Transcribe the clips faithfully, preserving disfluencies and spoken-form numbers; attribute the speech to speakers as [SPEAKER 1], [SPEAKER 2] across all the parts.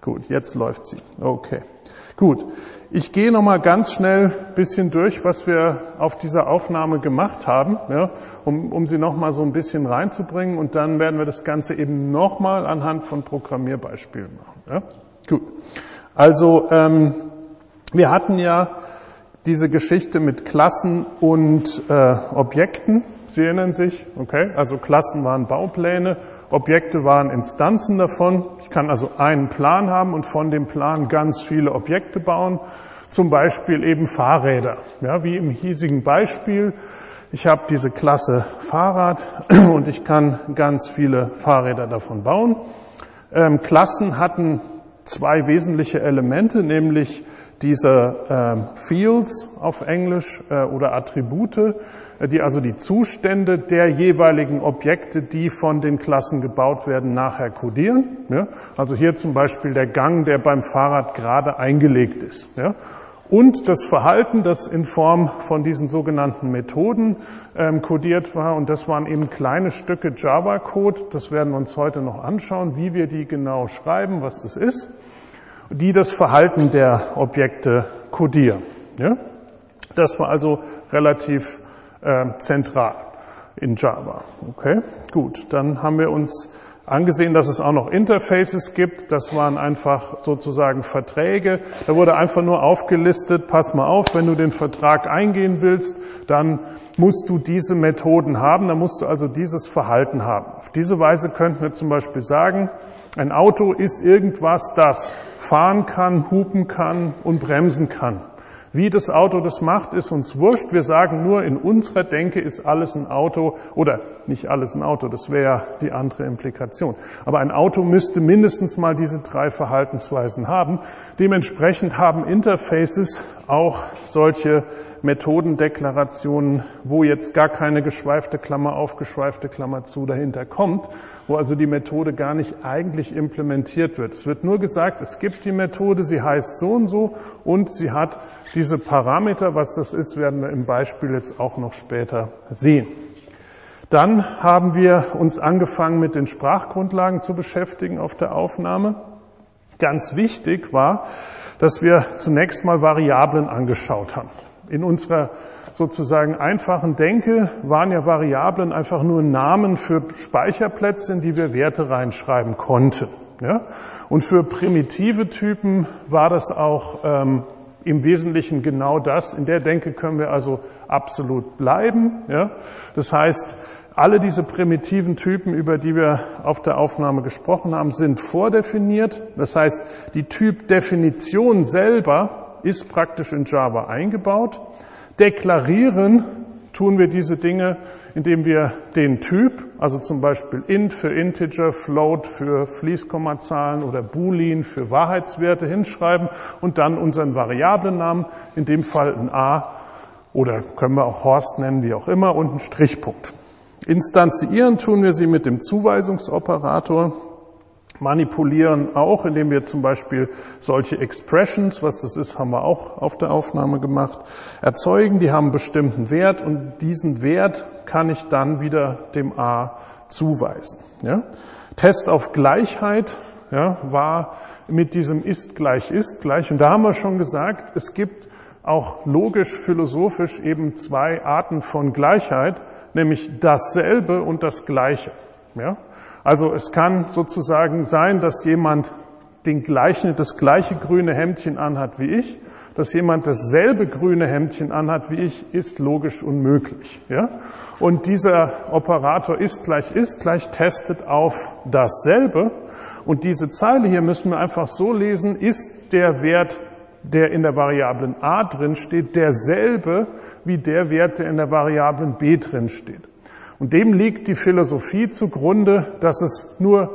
[SPEAKER 1] Gut, jetzt läuft sie. Okay. Gut. Ich gehe nochmal ganz schnell ein bisschen durch, was wir auf dieser Aufnahme gemacht haben, ja, um, um sie nochmal so ein bisschen reinzubringen, und dann werden wir das Ganze eben nochmal anhand von Programmierbeispielen machen. Ja. Gut. Also, ähm, wir hatten ja diese Geschichte mit Klassen und äh, Objekten. Sie erinnern sich, okay? Also Klassen waren Baupläne, Objekte waren Instanzen davon. Ich kann also einen Plan haben und von dem Plan ganz viele Objekte bauen. Zum Beispiel eben Fahrräder, ja, wie im hiesigen Beispiel. Ich habe diese Klasse Fahrrad und ich kann ganz viele Fahrräder davon bauen. Ähm, Klassen hatten zwei wesentliche Elemente, nämlich diese ähm, Fields auf Englisch äh, oder Attribute, äh, die also die Zustände der jeweiligen Objekte, die von den Klassen gebaut werden, nachher kodieren. Ja? Also hier zum Beispiel der Gang, der beim Fahrrad gerade eingelegt ist. Ja? Und das Verhalten, das in Form von diesen sogenannten Methoden ähm, kodiert war. Und das waren eben kleine Stücke Java-Code. Das werden wir uns heute noch anschauen, wie wir die genau schreiben, was das ist, die das Verhalten der Objekte kodieren. Ja? Das war also relativ äh, zentral in Java. Okay, gut. Dann haben wir uns angesehen, dass es auch noch Interfaces gibt. Das waren einfach sozusagen Verträge. Da wurde einfach nur aufgelistet, pass mal auf, wenn du den Vertrag eingehen willst, dann musst du diese Methoden haben, dann musst du also dieses Verhalten haben. Auf diese Weise könnten wir zum Beispiel sagen, ein Auto ist irgendwas, das fahren kann, hupen kann und bremsen kann. Wie das Auto das macht, ist uns wurscht. Wir sagen nur, in unserer Denke ist alles ein Auto, oder nicht alles ein Auto, das wäre ja die andere Implikation. Aber ein Auto müsste mindestens mal diese drei Verhaltensweisen haben. Dementsprechend haben Interfaces auch solche Methodendeklarationen, wo jetzt gar keine geschweifte Klammer auf, geschweifte Klammer zu dahinter kommt, wo also die Methode gar nicht eigentlich implementiert wird. Es wird nur gesagt, es gibt die Methode, sie heißt so und so und sie hat diese Parameter. Was das ist, werden wir im Beispiel jetzt auch noch später sehen. Dann haben wir uns angefangen, mit den Sprachgrundlagen zu beschäftigen auf der Aufnahme. Ganz wichtig war, dass wir zunächst mal Variablen angeschaut haben. In unserer sozusagen einfachen Denke waren ja Variablen einfach nur Namen für Speicherplätze, in die wir Werte reinschreiben konnten. Ja? Und für primitive Typen war das auch ähm, im Wesentlichen genau das. In der Denke können wir also absolut bleiben. Ja? Das heißt, alle diese primitiven Typen, über die wir auf der Aufnahme gesprochen haben, sind vordefiniert. Das heißt, die Typdefinition selber ist praktisch in Java eingebaut. Deklarieren tun wir diese Dinge, indem wir den Typ, also zum Beispiel int für Integer, float für Fließkommazahlen oder Boolean für Wahrheitswerte hinschreiben und dann unseren Variablennamen, in dem Fall ein A oder können wir auch Horst nennen, wie auch immer, und einen Strichpunkt. Instanzieren tun wir sie mit dem Zuweisungsoperator. Manipulieren auch, indem wir zum Beispiel solche Expressions, was das ist, haben wir auch auf der Aufnahme gemacht, erzeugen. Die haben einen bestimmten Wert und diesen Wert kann ich dann wieder dem A zuweisen. Ja? Test auf Gleichheit, ja, war mit diesem ist gleich ist gleich. Und da haben wir schon gesagt, es gibt auch logisch-philosophisch eben zwei Arten von Gleichheit, nämlich dasselbe und das Gleiche. Ja? Also es kann sozusagen sein, dass jemand den gleichen, das gleiche grüne Hemdchen anhat wie ich, dass jemand dasselbe grüne Hemdchen anhat wie ich, ist logisch unmöglich. Ja? Und dieser Operator ist gleich ist gleich testet auf dasselbe. Und diese Zeile hier müssen wir einfach so lesen, ist der Wert, der in der Variablen a drin steht, derselbe wie der Wert, der in der Variablen b drin steht. Und dem liegt die Philosophie zugrunde, dass es nur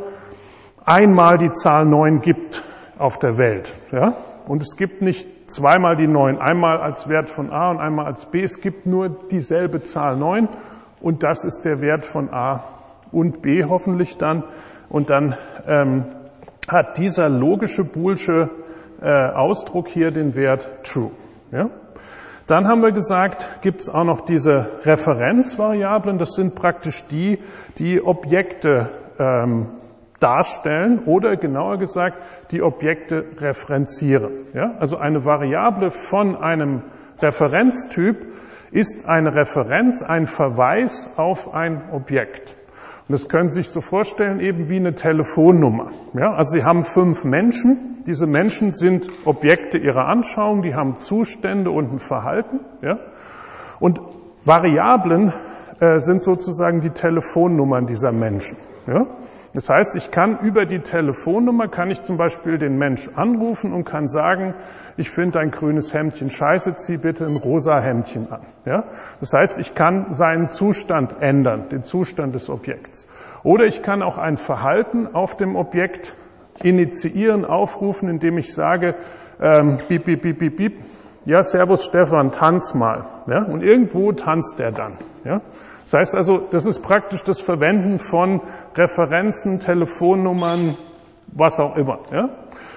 [SPEAKER 1] einmal die Zahl neun gibt auf der Welt. Ja? Und es gibt nicht zweimal die neun, einmal als Wert von a und einmal als b. Es gibt nur dieselbe Zahl neun und das ist der Wert von a und b hoffentlich dann. Und dann ähm, hat dieser logische boolsche äh, Ausdruck hier den Wert true. Ja? Dann haben wir gesagt, gibt es auch noch diese Referenzvariablen. Das sind praktisch die, die Objekte ähm, darstellen oder genauer gesagt die Objekte referenzieren. Ja? Also eine Variable von einem Referenztyp ist eine Referenz, ein Verweis auf ein Objekt. Und das können Sie sich so vorstellen, eben wie eine Telefonnummer. Ja? Also Sie haben fünf Menschen. Diese Menschen sind Objekte Ihrer Anschauung, die haben Zustände und ein Verhalten. Ja? Und Variablen äh, sind sozusagen die Telefonnummern dieser Menschen. Ja? Das heißt, ich kann über die Telefonnummer, kann ich zum Beispiel den Mensch anrufen und kann sagen, ich finde ein grünes Hemdchen scheiße, zieh bitte ein rosa Hemdchen an. Ja? Das heißt, ich kann seinen Zustand ändern, den Zustand des Objekts. Oder ich kann auch ein Verhalten auf dem Objekt initiieren, aufrufen, indem ich sage, ähm, piep, piep, piep, piep, piep, ja, servus Stefan, tanz mal. Ja? Und irgendwo tanzt er dann. Ja? Das heißt also, das ist praktisch das Verwenden von Referenzen, Telefonnummern, was auch immer. Ja?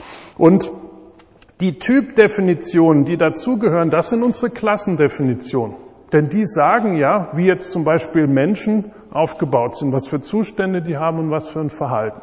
[SPEAKER 1] Und die Typdefinitionen, die dazugehören, das sind unsere Klassendefinitionen. Denn die sagen ja, wie jetzt zum Beispiel Menschen aufgebaut sind, was für Zustände die haben und was für ein Verhalten.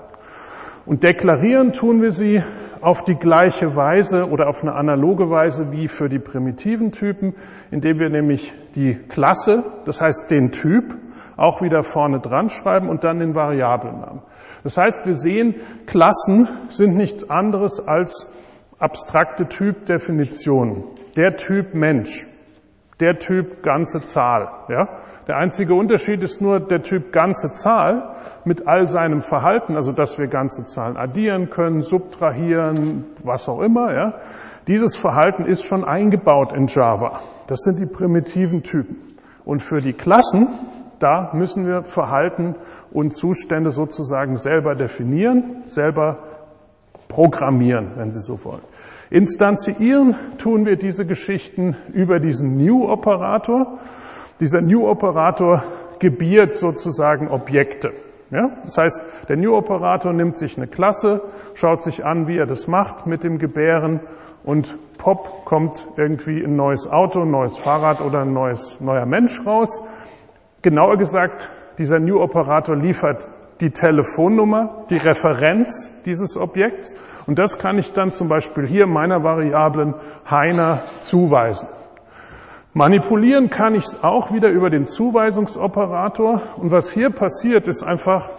[SPEAKER 1] Und deklarieren tun wir sie auf die gleiche Weise oder auf eine analoge Weise wie für die primitiven Typen, indem wir nämlich die Klasse, das heißt den Typ, auch wieder vorne dran schreiben und dann den Variablennamen. Das heißt, wir sehen, Klassen sind nichts anderes als abstrakte Typdefinitionen. Der Typ Mensch, der Typ ganze Zahl. Ja? Der einzige Unterschied ist nur der Typ ganze Zahl mit all seinem Verhalten, also dass wir ganze Zahlen addieren können, subtrahieren, was auch immer. Ja? Dieses Verhalten ist schon eingebaut in Java. Das sind die primitiven Typen. Und für die Klassen, da müssen wir Verhalten und Zustände sozusagen selber definieren, selber programmieren, wenn Sie so wollen. Instanzieren tun wir diese Geschichten über diesen New-Operator. Dieser New-Operator gebiert sozusagen Objekte. Ja? Das heißt, der New-Operator nimmt sich eine Klasse, schaut sich an, wie er das macht mit dem Gebären und pop, kommt irgendwie ein neues Auto, ein neues Fahrrad oder ein neues, neuer Mensch raus. Genauer gesagt, dieser New-Operator liefert die Telefonnummer, die Referenz dieses Objekts und das kann ich dann zum Beispiel hier meiner Variablen Heiner zuweisen. Manipulieren kann ich es auch wieder über den Zuweisungsoperator. Und was hier passiert, ist einfach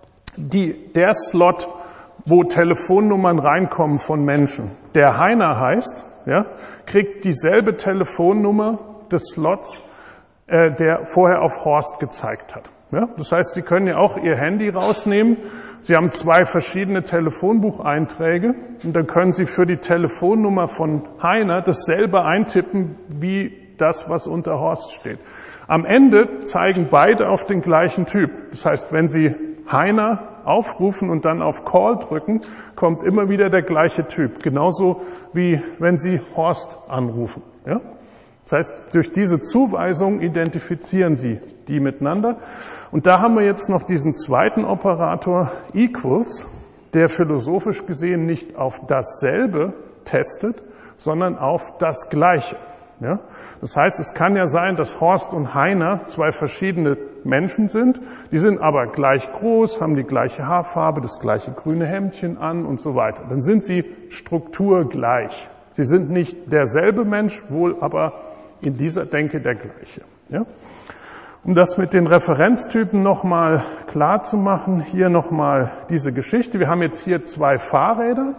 [SPEAKER 1] die, der Slot, wo Telefonnummern reinkommen von Menschen. Der Heiner heißt, ja, kriegt dieselbe Telefonnummer des Slots, äh, der vorher auf Horst gezeigt hat. Ja, das heißt, Sie können ja auch Ihr Handy rausnehmen. Sie haben zwei verschiedene Telefonbucheinträge und dann können Sie für die Telefonnummer von Heiner dasselbe eintippen wie das, was unter Horst steht. Am Ende zeigen beide auf den gleichen Typ. Das heißt, wenn Sie Heiner aufrufen und dann auf Call drücken, kommt immer wieder der gleiche Typ. Genauso wie wenn Sie Horst anrufen. Ja? Das heißt, durch diese Zuweisung identifizieren Sie die miteinander. Und da haben wir jetzt noch diesen zweiten Operator equals, der philosophisch gesehen nicht auf dasselbe testet, sondern auf das Gleiche. Ja? Das heißt, es kann ja sein, dass Horst und Heiner zwei verschiedene Menschen sind, die sind aber gleich groß, haben die gleiche Haarfarbe, das gleiche grüne Hemdchen an und so weiter. Dann sind sie strukturgleich. Sie sind nicht derselbe Mensch, wohl aber in dieser Denke der gleiche. Ja? Um das mit den Referenztypen nochmal klar zu machen, hier nochmal diese Geschichte. Wir haben jetzt hier zwei Fahrräder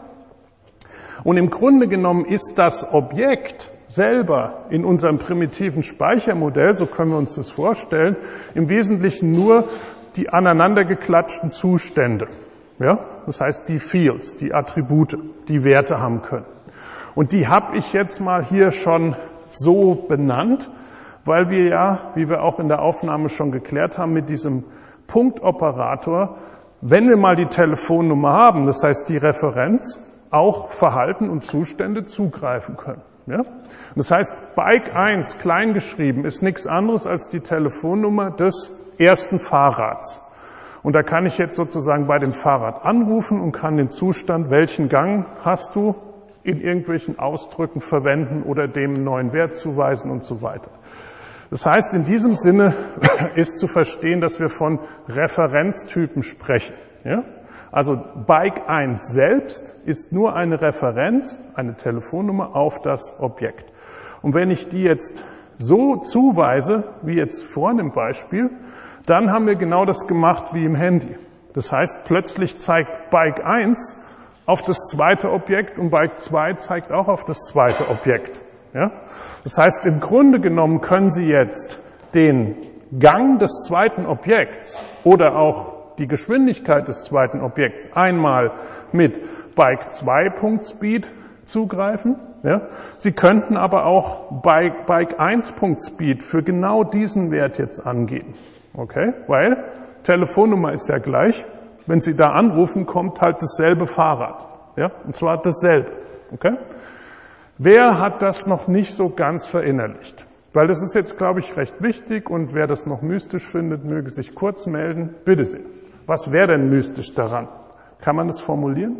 [SPEAKER 1] und im Grunde genommen ist das Objekt selber in unserem primitiven Speichermodell, so können wir uns das vorstellen, im Wesentlichen nur die aneinandergeklatschten Zustände. Ja? Das heißt die Fields, die Attribute, die Werte haben können. Und die habe ich jetzt mal hier schon so benannt, weil wir ja, wie wir auch in der Aufnahme schon geklärt haben, mit diesem Punktoperator, wenn wir mal die Telefonnummer haben, das heißt die Referenz, auch Verhalten und Zustände zugreifen können. Ja? Das heißt, Bike eins, klein geschrieben, ist nichts anderes als die Telefonnummer des ersten Fahrrads. Und da kann ich jetzt sozusagen bei dem Fahrrad anrufen und kann den Zustand, welchen Gang hast du, in irgendwelchen Ausdrücken verwenden oder dem einen neuen Wert zuweisen und so weiter. Das heißt, in diesem Sinne ist zu verstehen, dass wir von Referenztypen sprechen. Ja? Also Bike eins selbst ist nur eine Referenz, eine Telefonnummer auf das Objekt. Und wenn ich die jetzt so zuweise, wie jetzt vorhin im Beispiel, dann haben wir genau das gemacht wie im Handy. Das heißt, plötzlich zeigt Bike eins auf das zweite Objekt und Bike zwei zeigt auch auf das zweite Objekt. Ja? Das heißt, im Grunde genommen können Sie jetzt den Gang des zweiten Objekts oder auch die Geschwindigkeit des zweiten Objekts einmal mit Bike zwei Punkt Speed zugreifen. Ja? Sie könnten aber auch Bike, Bike eins Punkt Speed für genau diesen Wert jetzt angeben. Okay? Weil Telefonnummer ist ja gleich. Wenn Sie da anrufen, kommt halt dasselbe Fahrrad. Ja? Und zwar dasselbe. Okay? Wer hat das noch nicht so ganz verinnerlicht? Weil das ist jetzt, glaube ich, recht wichtig und wer das noch mystisch findet, möge sich kurz melden. Bitte sehr. Was wäre denn mystisch daran? Kann man das formulieren?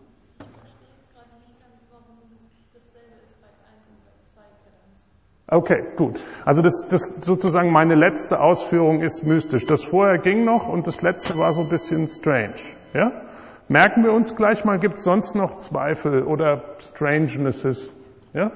[SPEAKER 1] Okay, gut. Also das, das sozusagen meine letzte Ausführung ist mystisch. Das vorher ging noch und das letzte war so ein bisschen strange. Ja? Merken wir uns gleich mal, gibt es sonst noch Zweifel oder Strangenesses? Ja?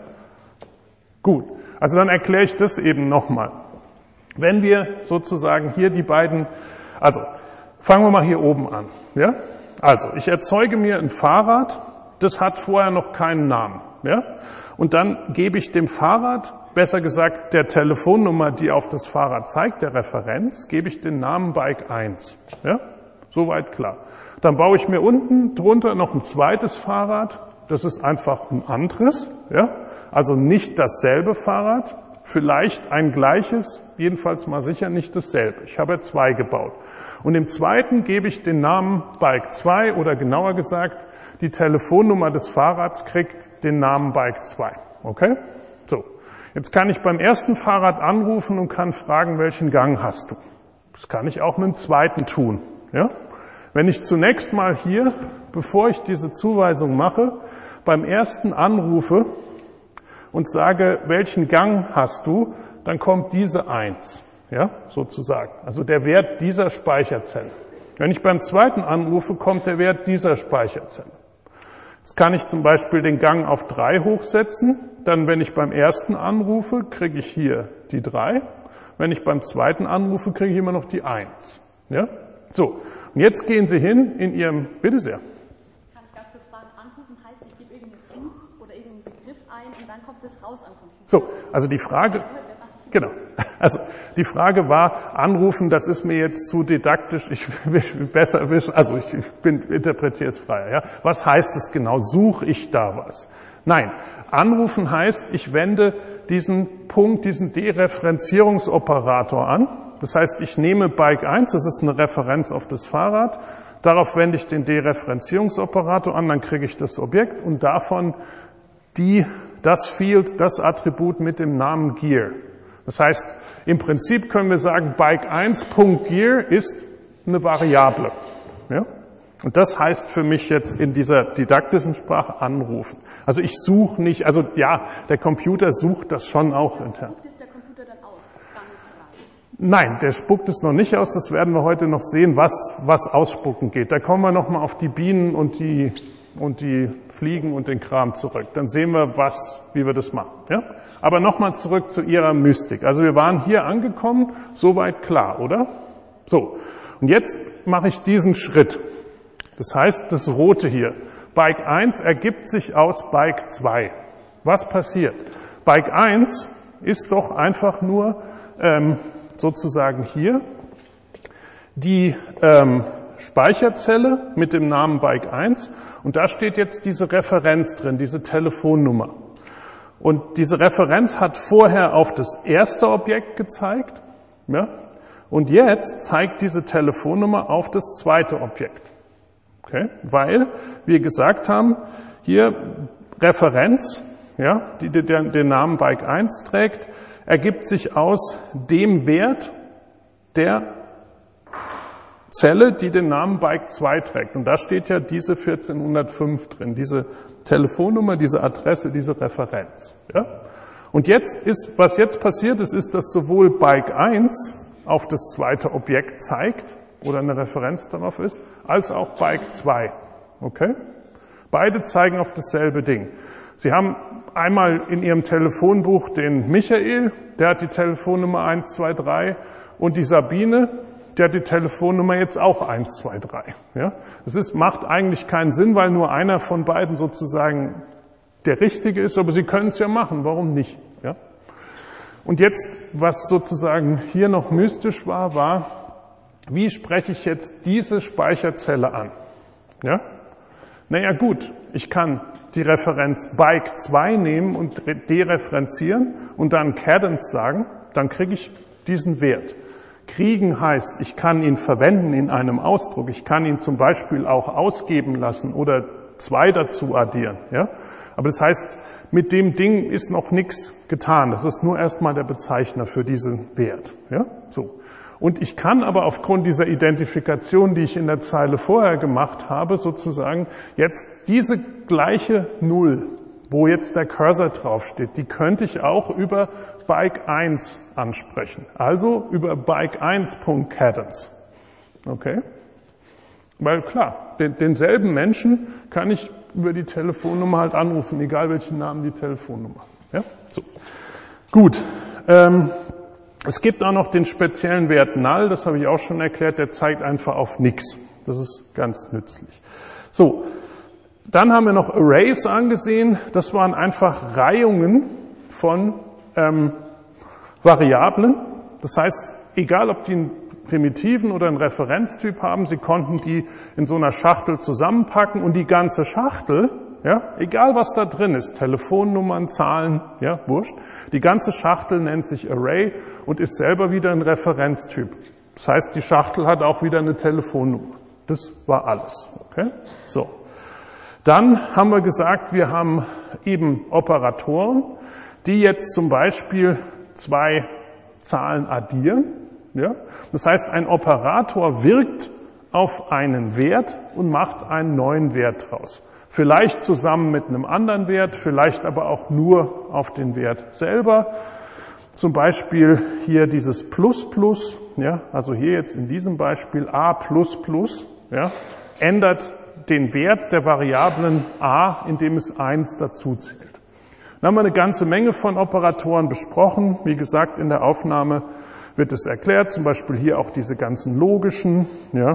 [SPEAKER 1] Gut. Also dann erkläre ich das eben nochmal. Wenn wir sozusagen hier die beiden, also fangen wir mal hier oben an. Ja? Also ich erzeuge mir ein Fahrrad, das hat vorher noch keinen Namen. Ja? Und dann gebe ich dem Fahrrad, besser gesagt der Telefonnummer, die auf das Fahrrad zeigt, der Referenz, gebe ich den Namen Bike eins. Ja? Soweit klar. Dann baue ich mir unten drunter noch ein zweites Fahrrad, das ist einfach ein anderes, ja? Also nicht dasselbe Fahrrad, vielleicht ein gleiches, jedenfalls mal sicher nicht dasselbe. Ich habe zwei gebaut. Und im zweiten gebe ich den Namen Bike zwei oder genauer gesagt, die Telefonnummer des Fahrrads kriegt den Namen Bike zwei. Okay? So. Jetzt kann ich beim ersten Fahrrad anrufen und kann fragen, welchen Gang hast du? Das kann ich auch mit dem zweiten tun. Ja? Wenn ich zunächst mal hier, bevor ich diese Zuweisung mache, beim ersten anrufe und sage, welchen Gang hast du, dann kommt diese eins, ja, sozusagen. Also der Wert dieser Speicherzelle. Wenn ich beim zweiten anrufe, kommt der Wert dieser Speicherzelle. Jetzt kann ich zum Beispiel den Gang auf drei hochsetzen, dann wenn ich beim ersten anrufe, kriege ich hier die drei. Wenn ich beim zweiten anrufe, kriege ich immer noch die eins. Ja? So, und jetzt gehen Sie hin in Ihrem, bitte sehr.
[SPEAKER 2] Kann ich ganz kurz fragen, anrufen heißt, ich gebe irgendeinen Such oder irgendeinen Begriff ein und dann kommt es raus am Computer.
[SPEAKER 1] So, also die Frage, genau, also die Frage war, anrufen, das ist mir jetzt zu didaktisch, ich will besser wissen, also ich bin, interpretiere es freier, ja. Was heißt es genau? Suche ich da was? Nein, anrufen heißt, ich wende diesen Punkt, diesen Dereferenzierungsoperator an. Das heißt, ich nehme Bike eins, das ist eine Referenz auf das Fahrrad, darauf wende ich den Dereferenzierungsoperator an, dann kriege ich das Objekt und davon die, das Field, das Attribut mit dem Namen Gear. Das heißt, im Prinzip können wir sagen, Bike eins Punkt Gear ist eine Variable. Ja? Und das heißt für mich jetzt in dieser didaktischen Sprache anrufen. Also ich suche nicht, also ja, der Computer sucht das schon auch intern.
[SPEAKER 2] Spuckt es der Computer dann aus? Ganz klar.
[SPEAKER 1] Nein, der spuckt es noch nicht aus. Das werden wir heute noch sehen, was, was ausspucken geht. Da kommen wir nochmal auf die Bienen und die, und die Fliegen und den Kram zurück. Dann sehen wir, was, wie wir das machen. Ja? Aber nochmal zurück zu Ihrer Mystik. Also wir waren hier angekommen, soweit klar, oder? So. Und jetzt mache ich diesen Schritt. Das heißt, das Rote hier. Bike eins ergibt sich aus Bike zwei. Was passiert? Bike eins ist doch einfach nur ähm, sozusagen hier die ähm, Speicherzelle mit dem Namen Bike eins und da steht jetzt diese Referenz drin, diese Telefonnummer. Und diese Referenz hat vorher auf das erste Objekt gezeigt, ja, und jetzt zeigt diese Telefonnummer auf das zweite Objekt. Okay? Weil wir gesagt haben, hier Referenz, ja, die den, den Namen Bike eins trägt, ergibt sich aus dem Wert der Zelle, die den Namen Bike zwei trägt. Und da steht ja diese vierzehnhundertfünf drin, diese Telefonnummer, diese Adresse, diese Referenz. Ja? Und jetzt ist, was jetzt passiert ist, ist, dass sowohl Bike eins auf das zweite Objekt zeigt oder eine Referenz darauf ist, als auch Bike zwei. Okay? Beide zeigen auf dasselbe Ding. Sie haben einmal in Ihrem Telefonbuch den Michael, der hat die Telefonnummer eins zwei drei, und die Sabine, der hat die Telefonnummer jetzt auch eins zwei drei. Ja? Das ist, macht eigentlich keinen Sinn, weil nur einer von beiden sozusagen der Richtige ist, aber Sie können es ja machen, warum nicht? Ja? Und jetzt, was sozusagen hier noch mystisch war, war, wie spreche ich jetzt diese Speicherzelle an? Ja? Naja gut, ich kann die Referenz Bike zwei nehmen und dereferenzieren und dann Cadence sagen, dann kriege ich diesen Wert. Kriegen heißt, ich kann ihn verwenden in einem Ausdruck, ich kann ihn zum Beispiel auch ausgeben lassen oder zwei dazu addieren. Ja? Aber das heißt, mit dem Ding ist noch nichts getan. Das ist nur erstmal der Bezeichner für diesen Wert. Ja? So. Und ich kann aber aufgrund dieser Identifikation, die ich in der Zeile vorher gemacht habe, sozusagen jetzt diese gleiche Null, wo jetzt der Cursor draufsteht, die könnte ich auch über Bike eins ansprechen. Also über Bike eins.cadence. Okay? Weil klar, den, denselben Menschen kann ich über die Telefonnummer halt anrufen, egal welchen Namen die Telefonnummer. Ja? So. Gut. Ähm, es gibt auch noch den speziellen Wert Null, das habe ich auch schon erklärt, der zeigt einfach auf nichts. Das ist ganz nützlich. So. Dann haben wir noch Arrays angesehen. Das waren einfach Reihungen von ähm, Variablen. Das heißt, egal ob die einen Primitiven oder einen Referenztyp haben, Sie konnten die in so einer Schachtel zusammenpacken und die ganze Schachtel, ja, egal was da drin ist, Telefonnummern, Zahlen, ja, wurscht, die ganze Schachtel nennt sich Array und ist selber wieder ein Referenztyp. Das heißt, die Schachtel hat auch wieder eine Telefonnummer. Das war alles. Okay? So. Dann haben wir gesagt, wir haben eben Operatoren, die jetzt zum Beispiel zwei Zahlen addieren. Ja? Das heißt, ein Operator wirkt auf einen Wert und macht einen neuen Wert draus. Vielleicht zusammen mit einem anderen Wert, vielleicht aber auch nur auf den Wert selber. Zum Beispiel hier dieses Plus Plus, ja? Also hier jetzt in diesem Beispiel a plus plus, ja? Ändert den Wert der Variablen a, indem es eins dazu zählt. Dann haben wir eine ganze Menge von Operatoren besprochen. Wie gesagt, in der Aufnahme wird es erklärt, zum Beispiel hier auch diese ganzen logischen, ja,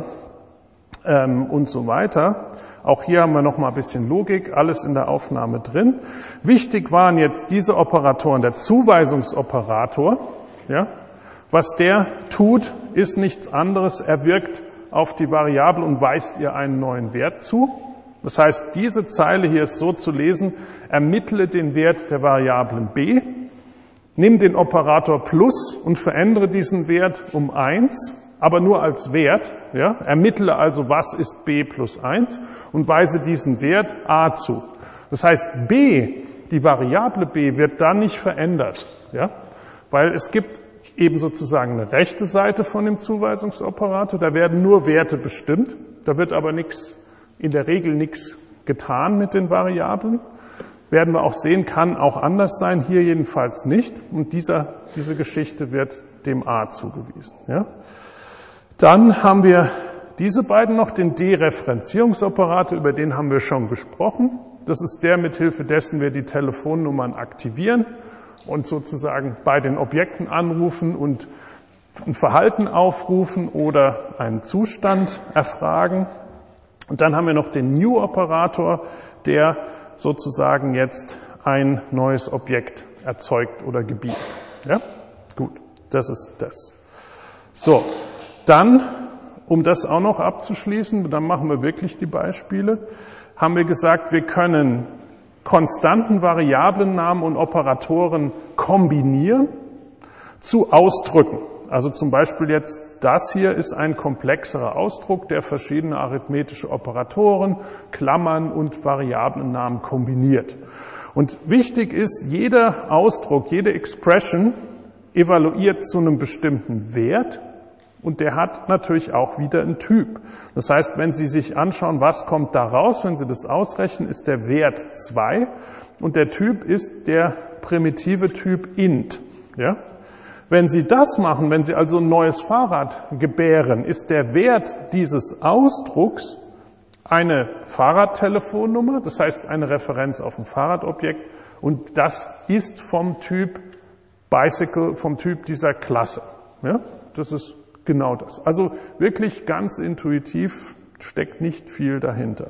[SPEAKER 1] ähm, und so weiter. Auch hier haben wir noch mal ein bisschen Logik, alles in der Aufnahme drin. Wichtig waren jetzt diese Operatoren, der Zuweisungsoperator, ja. Was der tut, ist nichts anderes, er wirkt auf die Variable und weist ihr einen neuen Wert zu. Das heißt, diese Zeile hier ist so zu lesen, ermittle den Wert der Variablen b, nimm den Operator plus und verändere diesen Wert um eins, aber nur als Wert. Ja? Ermittle also, was ist b plus eins und weise diesen Wert a zu. Das heißt, b, die Variable b, wird dann nicht verändert, ja? Weil es gibt eben sozusagen eine rechte Seite von dem Zuweisungsoperator, da werden nur Werte bestimmt, da wird aber nichts, in der Regel nichts getan mit den Variablen. Werden wir auch sehen, kann auch anders sein, hier jedenfalls nicht. Und dieser, diese Geschichte wird dem a zugewiesen. Ja. Dann haben wir diese beiden noch, den Dereferenzierungsoperator, über den haben wir schon gesprochen. Das ist der, mithilfe dessen wir die Telefonnummern aktivieren und sozusagen bei den Objekten anrufen und ein Verhalten aufrufen oder einen Zustand erfragen. Und dann haben wir noch den New-Operator, der sozusagen jetzt ein neues Objekt erzeugt oder gebietet. Ja? Gut, das ist das. So, dann, um das auch noch abzuschließen, dann machen wir wirklich die Beispiele, haben wir gesagt, wir können konstanten Variablennamen und Operatoren kombinieren zu Ausdrücken. Also zum Beispiel jetzt das hier ist ein komplexerer Ausdruck, der verschiedene arithmetische Operatoren, Klammern und Variablennamen kombiniert. Und wichtig ist, jeder Ausdruck, jede Expression evaluiert zu einem bestimmten Wert und der hat natürlich auch wieder einen Typ. Das heißt, wenn Sie sich anschauen, was kommt da raus, wenn Sie das ausrechnen, ist der Wert zwei und der Typ ist der primitive Typ int. Ja? Wenn Sie das machen, wenn Sie also ein neues Fahrrad gebären, ist der Wert dieses Ausdrucks eine Fahrradtelefonnummer, das heißt eine Referenz auf ein Fahrradobjekt, und das ist vom Typ Bicycle, vom Typ dieser Klasse. Ja, das ist genau das. Also wirklich ganz intuitiv, steckt nicht viel dahinter.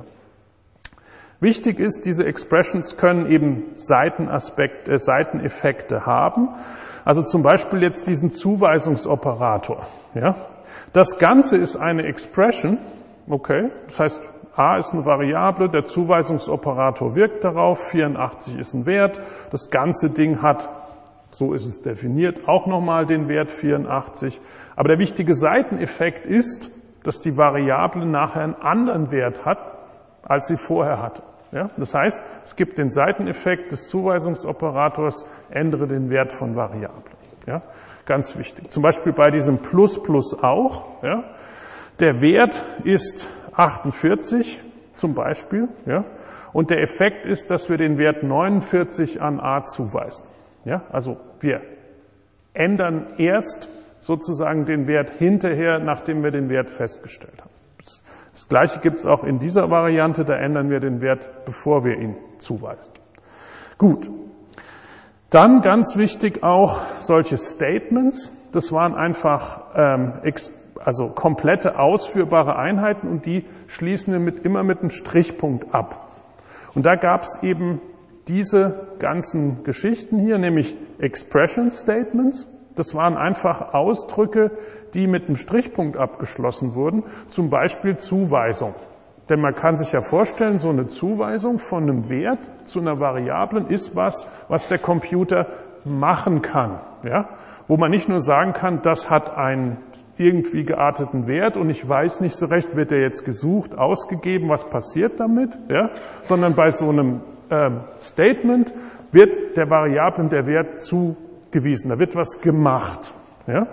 [SPEAKER 1] Wichtig ist, diese Expressions können eben Seitenaspekte, äh, Seiteneffekte haben. Also zum Beispiel jetzt diesen Zuweisungsoperator. Ja? Das Ganze ist eine Expression, okay, das heißt, a ist eine Variable, der Zuweisungsoperator wirkt darauf, vierundachtzig ist ein Wert, das ganze Ding hat, so ist es definiert, auch nochmal den Wert vierundachtzig. Aber der wichtige Seiteneffekt ist, dass die Variable nachher einen anderen Wert hat, als sie vorher hatte. Ja? Das heißt, es gibt den Seiteneffekt des Zuweisungsoperators, ändere den Wert von Variablen. Ja? Ganz wichtig. Zum Beispiel bei diesem Plus Plus auch. Ja? Der Wert ist achtundvierzig zum Beispiel. Ja? Und der Effekt ist, dass wir den Wert neunundvierzig an a zuweisen. Ja? Also wir ändern erst sozusagen den Wert hinterher, nachdem wir den Wert festgestellt haben. Das Gleiche gibt es auch in dieser Variante, da ändern wir den Wert, bevor wir ihn zuweisen. Gut. Dann ganz wichtig auch solche Statements. Das waren einfach ähm, also komplette ausführbare Einheiten und die schließen wir mit, immer mit einem Strichpunkt ab. Und da gab es eben diese ganzen Geschichten hier, nämlich Expression Statements. Das waren einfach Ausdrücke, die mit einem Strichpunkt abgeschlossen wurden, zum Beispiel Zuweisung. Denn man kann sich ja vorstellen, so eine Zuweisung von einem Wert zu einer Variablen ist was, was der Computer machen kann. Ja? Wo man nicht nur sagen kann, das hat einen irgendwie gearteten Wert und ich weiß nicht so recht, wird der jetzt gesucht, ausgegeben, was passiert damit, ja? Sondern bei so einem ähm, Statement wird der Variablen der Wert zugewiesen, da wird was gemacht. Ja?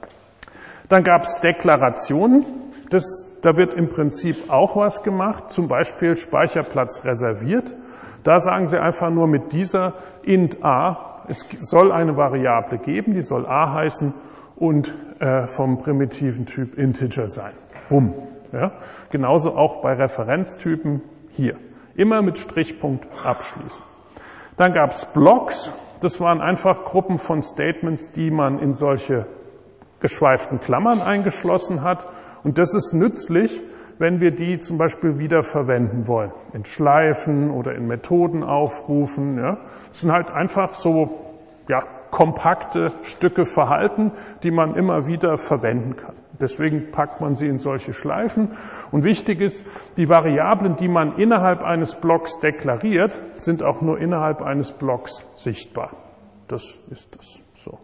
[SPEAKER 1] Dann gab es Deklarationen, das, da wird im Prinzip auch was gemacht, zum Beispiel Speicherplatz reserviert. Da sagen Sie einfach nur mit dieser int a, es soll eine Variable geben, die soll a heißen und äh, vom primitiven Typ Integer sein. Bumm. Ja? Genauso auch bei Referenztypen hier. Immer mit Strichpunkt abschließen. Dann gab es Blocks. Das waren einfach Gruppen von Statements, die man in solche geschweiften Klammern eingeschlossen hat. Und das ist nützlich, wenn wir die zum Beispiel wieder verwenden wollen. In Schleifen oder in Methoden aufrufen. Ja. Das sind halt einfach so ja, kompakte Stücke Verhalten, die man immer wieder verwenden kann. Deswegen packt man sie in solche Schleifen. Und wichtig ist, die Variablen, die man innerhalb eines Blocks deklariert, sind auch nur innerhalb eines Blocks sichtbar. Das ist das so.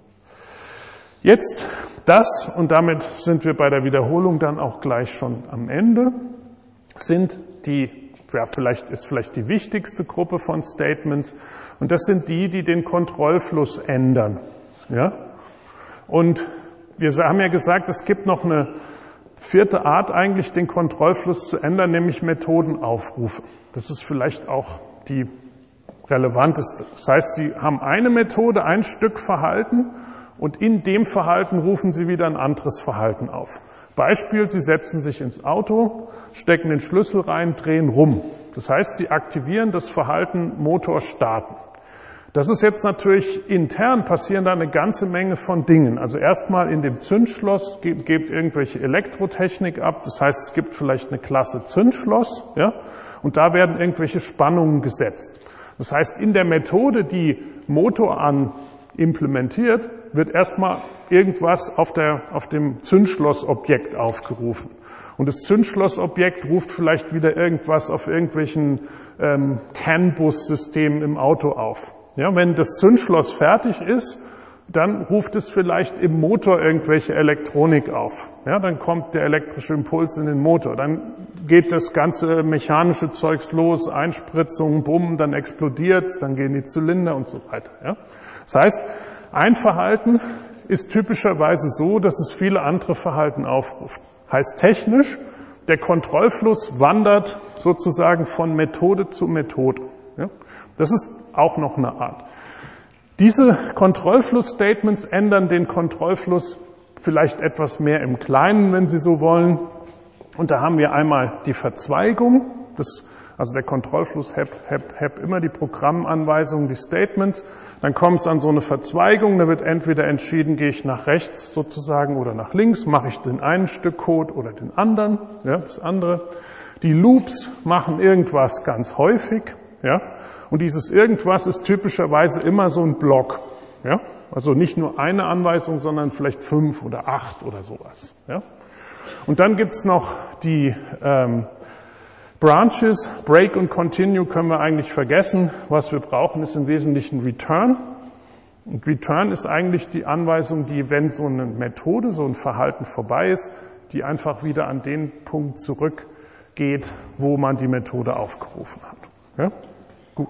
[SPEAKER 1] Jetzt das, und damit sind wir bei der Wiederholung dann auch gleich schon am Ende, sind die, ja, vielleicht ist vielleicht die wichtigste Gruppe von Statements, und das sind die, die den Kontrollfluss ändern. Ja? Und wir haben ja gesagt, es gibt noch eine vierte Art eigentlich, den Kontrollfluss zu ändern, nämlich Methodenaufrufe. Das ist vielleicht auch die relevanteste. Das heißt, Sie haben eine Methode, ein Stück Verhalten, und in dem Verhalten rufen Sie wieder ein anderes Verhalten auf. Beispiel, Sie setzen sich ins Auto, stecken den Schlüssel rein, drehen rum. Das heißt, Sie aktivieren das Verhalten Motor starten. Das ist jetzt natürlich intern, passieren da eine ganze Menge von Dingen. Also erstmal in dem Zündschloss gebt, gebt irgendwelche Elektrotechnik ab. Das heißt, es gibt vielleicht eine Klasse Zündschloss, ja, und da werden irgendwelche Spannungen gesetzt. Das heißt, in der Methode, die Motor an implementiert, wird erstmal irgendwas auf der, auf dem Zündschlossobjekt aufgerufen. Und das Zündschlossobjekt ruft vielleicht wieder irgendwas auf irgendwelchen ähm, CAN-Bus-Systemen im Auto auf. Ja, wenn das Zündschloss fertig ist, dann ruft es vielleicht im Motor irgendwelche Elektronik auf. Ja, dann kommt der elektrische Impuls in den Motor. Dann geht das ganze mechanische Zeugs los, Einspritzung, bumm, dann explodiert's, dann gehen die Zylinder und so weiter. Ja. Das heißt, ein Verhalten ist typischerweise so, dass es viele andere Verhalten aufruft. Heißt technisch, der Kontrollfluss wandert sozusagen von Methode zu Methode. Ja. Das ist auch noch eine Art. Diese Kontrollfluss-Statements ändern den Kontrollfluss vielleicht etwas mehr im Kleinen, wenn Sie so wollen. Und da haben wir einmal die Verzweigung, das, also der Kontrollfluss hat, hat, hat immer die Programmanweisungen, die Statements. Dann kommt es an so eine Verzweigung, da wird entweder entschieden, gehe ich nach rechts sozusagen oder nach links, mache ich den einen Stück Code oder den anderen, ja, das andere. Die Loops machen irgendwas ganz häufig, ja, und dieses irgendwas ist typischerweise immer so ein Block, ja, also nicht nur eine Anweisung, sondern vielleicht fünf oder acht oder sowas, ja. Und dann gibt's noch die ähm, Branches, Break und Continue können wir eigentlich vergessen. Was wir brauchen, ist im Wesentlichen Return. Und Return ist eigentlich die Anweisung, die, wenn so eine Methode, so ein Verhalten vorbei ist, die einfach wieder an den Punkt zurückgeht, wo man die Methode aufgerufen hat. Ja? Gut.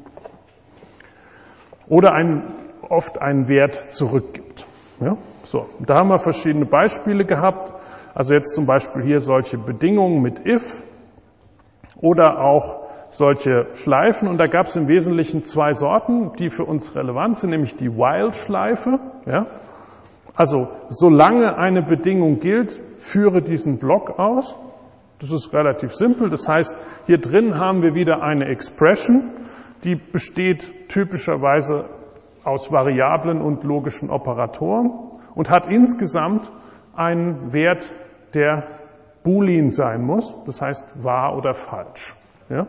[SPEAKER 1] Oder ein, oft einen Wert zurückgibt. Ja? So, da haben wir verschiedene Beispiele gehabt. Also jetzt zum Beispiel hier solche Bedingungen mit if oder auch solche Schleifen. Und da gab es im Wesentlichen zwei Sorten, die für uns relevant sind, nämlich die While-Schleife. Ja? Also solange eine Bedingung gilt, führe diesen Block aus. Das ist relativ simpel. Das heißt, hier drin haben wir wieder eine Expression, die besteht typischerweise aus Variablen und logischen Operatoren und hat insgesamt einen Wert, der Boolean sein muss, das heißt wahr oder falsch. Ja?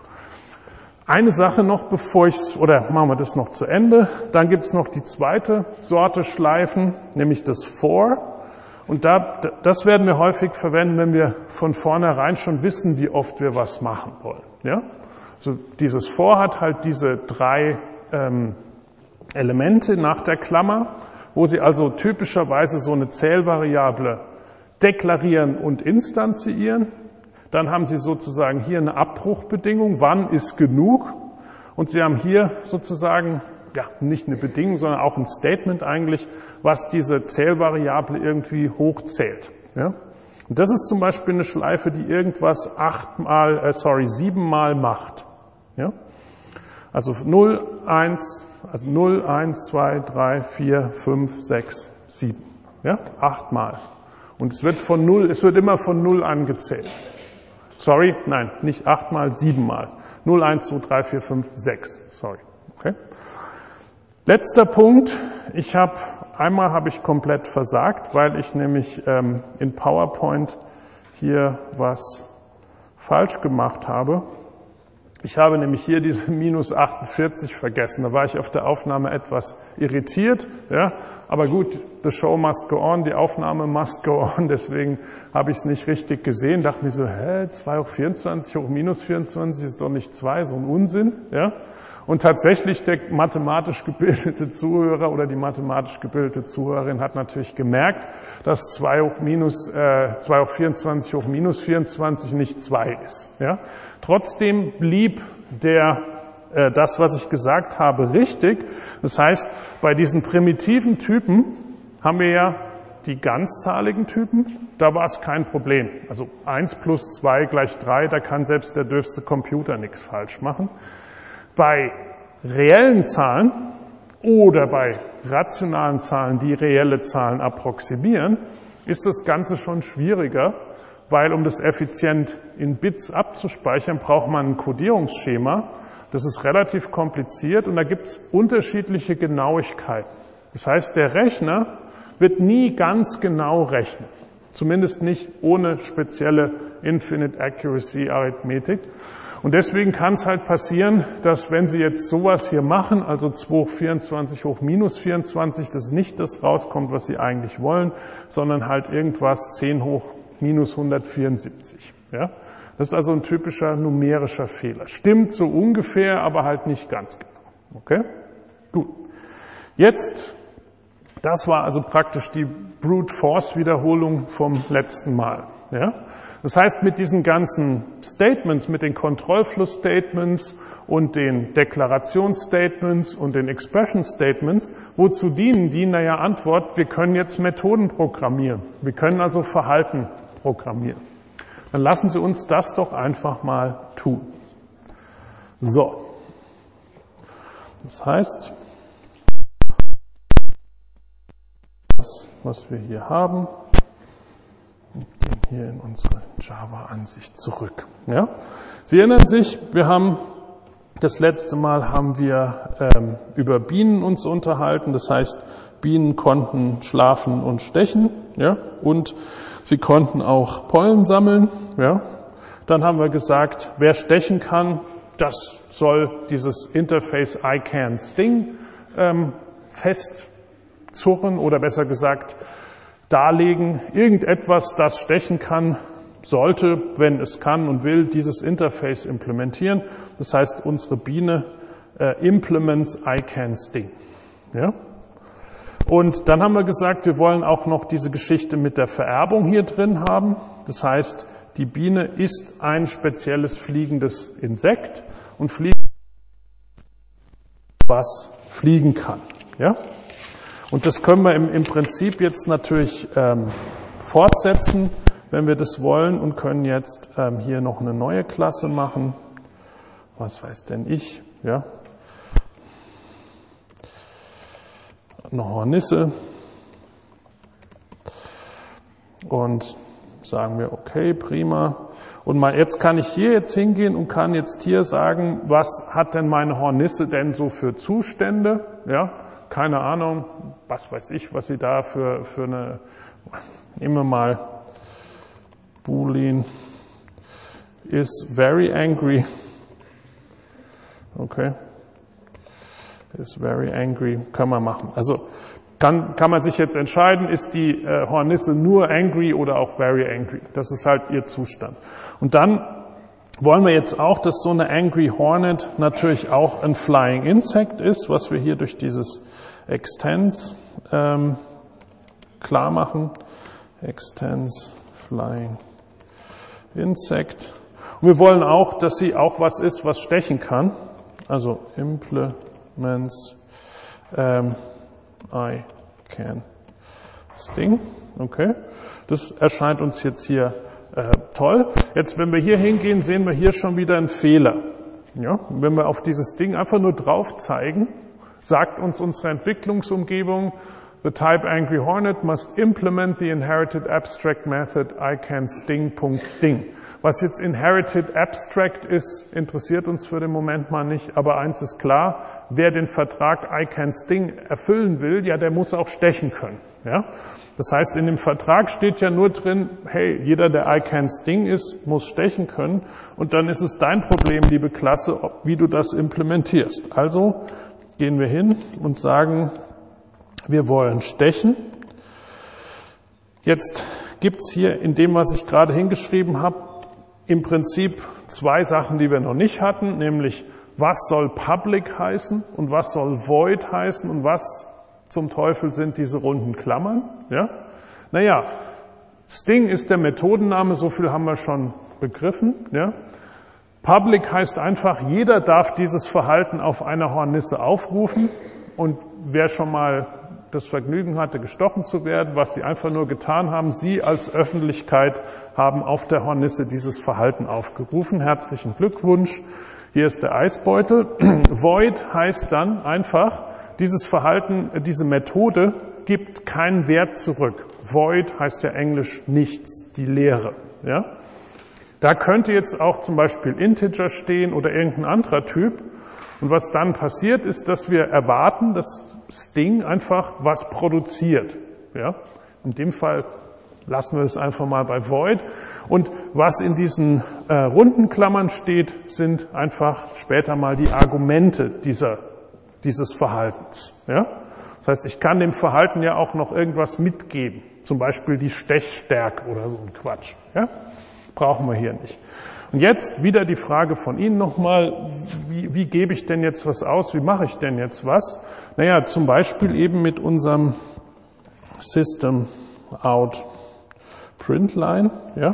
[SPEAKER 1] Eine Sache noch, bevor ich, oder machen wir das noch zu Ende, dann gibt es noch die zweite Sorte Schleifen, nämlich das for. Und da, das werden wir häufig verwenden, wenn wir von vornherein schon wissen, wie oft wir was machen wollen. Ja? Also dieses for hat halt diese drei ähm, Elemente nach der Klammer, wo Sie also typischerweise so eine Zählvariable deklarieren und instanzieren. Dann haben Sie sozusagen hier eine Abbruchbedingung, wann ist genug. Und Sie haben hier sozusagen, ja, nicht eine Bedingung, sondern auch ein Statement eigentlich, was diese Zählvariable irgendwie hochzählt. Ja? Und das ist zum Beispiel eine Schleife, die irgendwas achtmal, äh, sorry, siebenmal macht. Ja? Also null, eins, also null, eins, zwei, drei, vier, fünf, sechs, sieben. Ja? Achtmal. Und es wird von null, es wird immer von null angezählt. Sorry, nein, nicht achtmal, siebenmal. null, eins, zwei, drei, vier, fünf, sechs. Sorry. Okay. Letzter Punkt. Ich habe, einmal habe ich komplett versagt, weil ich nämlich ähm, in PowerPoint hier was falsch gemacht habe. Ich habe nämlich hier diese minus achtundvierzig vergessen. Da war ich auf der Aufnahme etwas irritiert. Ja, aber gut, the show must go on, die Aufnahme must go on. Deswegen habe ich es nicht richtig gesehen. Dachte mir so, hä, zwei hoch vierundzwanzig hoch minus vierundzwanzig ist doch nicht zwei, so ein Unsinn. Ja. Und tatsächlich der mathematisch gebildete Zuhörer oder die mathematisch gebildete Zuhörerin hat natürlich gemerkt, dass zwei hoch minus, äh, zwei hoch vierundzwanzig hoch minus vierundzwanzig nicht zwei ist. Ja? Trotzdem blieb der, äh, das, was ich gesagt habe, richtig. Das heißt, bei diesen primitiven Typen haben wir ja die ganzzahligen Typen, da war es kein Problem. Also eins plus zwei gleich drei, da kann selbst der dürfste Computer nichts falsch machen. Bei reellen Zahlen oder bei rationalen Zahlen, die reelle Zahlen approximieren, ist das Ganze schon schwieriger, weil um das effizient in Bits abzuspeichern, braucht man ein Codierungsschema. Das ist relativ kompliziert und da gibt es unterschiedliche Genauigkeiten. Das heißt, der Rechner wird nie ganz genau rechnen, zumindest nicht ohne spezielle Infinite Accuracy Arithmetik. Und deswegen kann es halt passieren, dass wenn Sie jetzt sowas hier machen, also zwei hoch vierundzwanzig hoch minus vierundzwanzig, dass nicht das rauskommt, was Sie eigentlich wollen, sondern halt irgendwas zehn hoch minus hundertvierundsiebzig. Ja? Das ist also ein typischer numerischer Fehler. Stimmt so ungefähr, aber halt nicht ganz genau. Okay? Gut. Jetzt, das war also praktisch die Brute Force Wiederholung vom letzten Mal. Ja? Das heißt, mit diesen ganzen Statements, mit den Kontrollfluss-Statements und den Deklarationsstatements und den Expression-Statements, wozu dienen die? Naja, Antwort, wir können jetzt Methoden programmieren. Wir können also Verhalten programmieren. Dann lassen Sie uns das doch einfach mal tun. So. Das heißt, was wir hier haben. Und gehen hier in unsere Java-Ansicht zurück. Ja? Sie erinnern sich, wir haben das letzte Mal haben wir ähm, über Bienen uns unterhalten. Das heißt, Bienen konnten schlafen und stechen, ja, und sie konnten auch Pollen sammeln, ja. Dann haben wir gesagt, wer stechen kann, das soll dieses Interface I can sting ähm, festzurren oder besser gesagt darlegen. Irgendetwas, das stechen kann, sollte, wenn es kann und will, dieses Interface implementieren. Das heißt, unsere Biene äh, implements I can sting. Ja? Und dann haben wir gesagt, wir wollen auch noch diese Geschichte mit der Vererbung hier drin haben. Das heißt, die Biene ist ein spezielles fliegendes Insekt und fliegt, was fliegen kann. Ja? Und das können wir im, im Prinzip jetzt natürlich ähm, fortsetzen, wenn wir das wollen, und können jetzt ähm, hier noch eine neue Klasse machen. Was weiß denn ich? Ja. Eine Hornisse. Und sagen wir, okay, prima. Und mal jetzt kann ich hier jetzt hingehen und kann jetzt hier sagen, was hat denn meine Hornisse denn so für Zustände? Ja, keine Ahnung, was weiß ich, was sie da für, für eine, nehmen wir mal, Boolean is very angry. Okay. Is very angry. Kann man machen. Also kann, kann man sich jetzt entscheiden, ist die äh, Hornisse nur angry oder auch very angry. Das ist halt ihr Zustand. Und dann wollen wir jetzt auch, dass so eine Angry Hornet natürlich auch ein Flying Insect ist, was wir hier durch dieses Extends ähm, klar machen. Extends Flying Insect. Und wir wollen auch, dass sie auch was ist, was stechen kann. Also implements ähm, I can sting. Okay. Das erscheint uns jetzt hier äh, toll. Jetzt, wenn wir hier hingehen, sehen wir hier schon wieder einen Fehler. Ja? Wenn wir auf dieses Ding einfach nur drauf zeigen, sagt uns unsere Entwicklungsumgebung, the type Angry Hornet must implement the inherited abstract method I can sting.sting. Was jetzt inherited abstract ist, interessiert uns für den Moment mal nicht, aber eins ist klar, wer den Vertrag I can sting erfüllen will, ja, der muss auch stechen können. Ja? Das heißt, in dem Vertrag steht ja nur drin, hey, jeder, der I can sting ist, muss stechen können, und dann ist es dein Problem, liebe Klasse, wie du das implementierst. Also gehen wir hin und sagen, wir wollen stechen. Jetzt gibt's hier in dem, was ich gerade hingeschrieben habe, im Prinzip zwei Sachen, die wir noch nicht hatten, nämlich was soll public heißen und was soll void heißen und was zum Teufel sind diese runden Klammern. Ja? Naja, Sting ist der Methodenname, so viel haben wir schon begriffen. Ja? Public heißt einfach, jeder darf dieses Verhalten auf einer Hornisse aufrufen, und wer schon mal das Vergnügen hatte, gestochen zu werden, was sie einfach nur getan haben, sie als Öffentlichkeit haben auf der Hornisse dieses Verhalten aufgerufen. Herzlichen Glückwunsch, hier ist der Eisbeutel. Void heißt dann einfach, dieses Verhalten, diese Methode gibt keinen Wert zurück. Void heißt ja englisch nichts, die Leere. Ja? Da könnte jetzt auch zum Beispiel Integer stehen oder irgendein anderer Typ. Und was dann passiert, ist, dass wir erwarten, dass Sting einfach was produziert. Ja? In dem Fall lassen wir es einfach mal bei Void. Und was in diesen äh, runden Klammern steht, sind einfach später mal die Argumente dieser, dieses Verhaltens. Ja? Das heißt, ich kann dem Verhalten ja auch noch irgendwas mitgeben. Zum Beispiel die Stechstärke oder so ein Quatsch. Ja? Brauchen wir hier nicht. Und jetzt wieder die Frage von Ihnen nochmal, wie, wie gebe ich denn jetzt was aus? Wie mache ich denn jetzt was? Naja, zum Beispiel eben mit unserem System out Printline. Ja?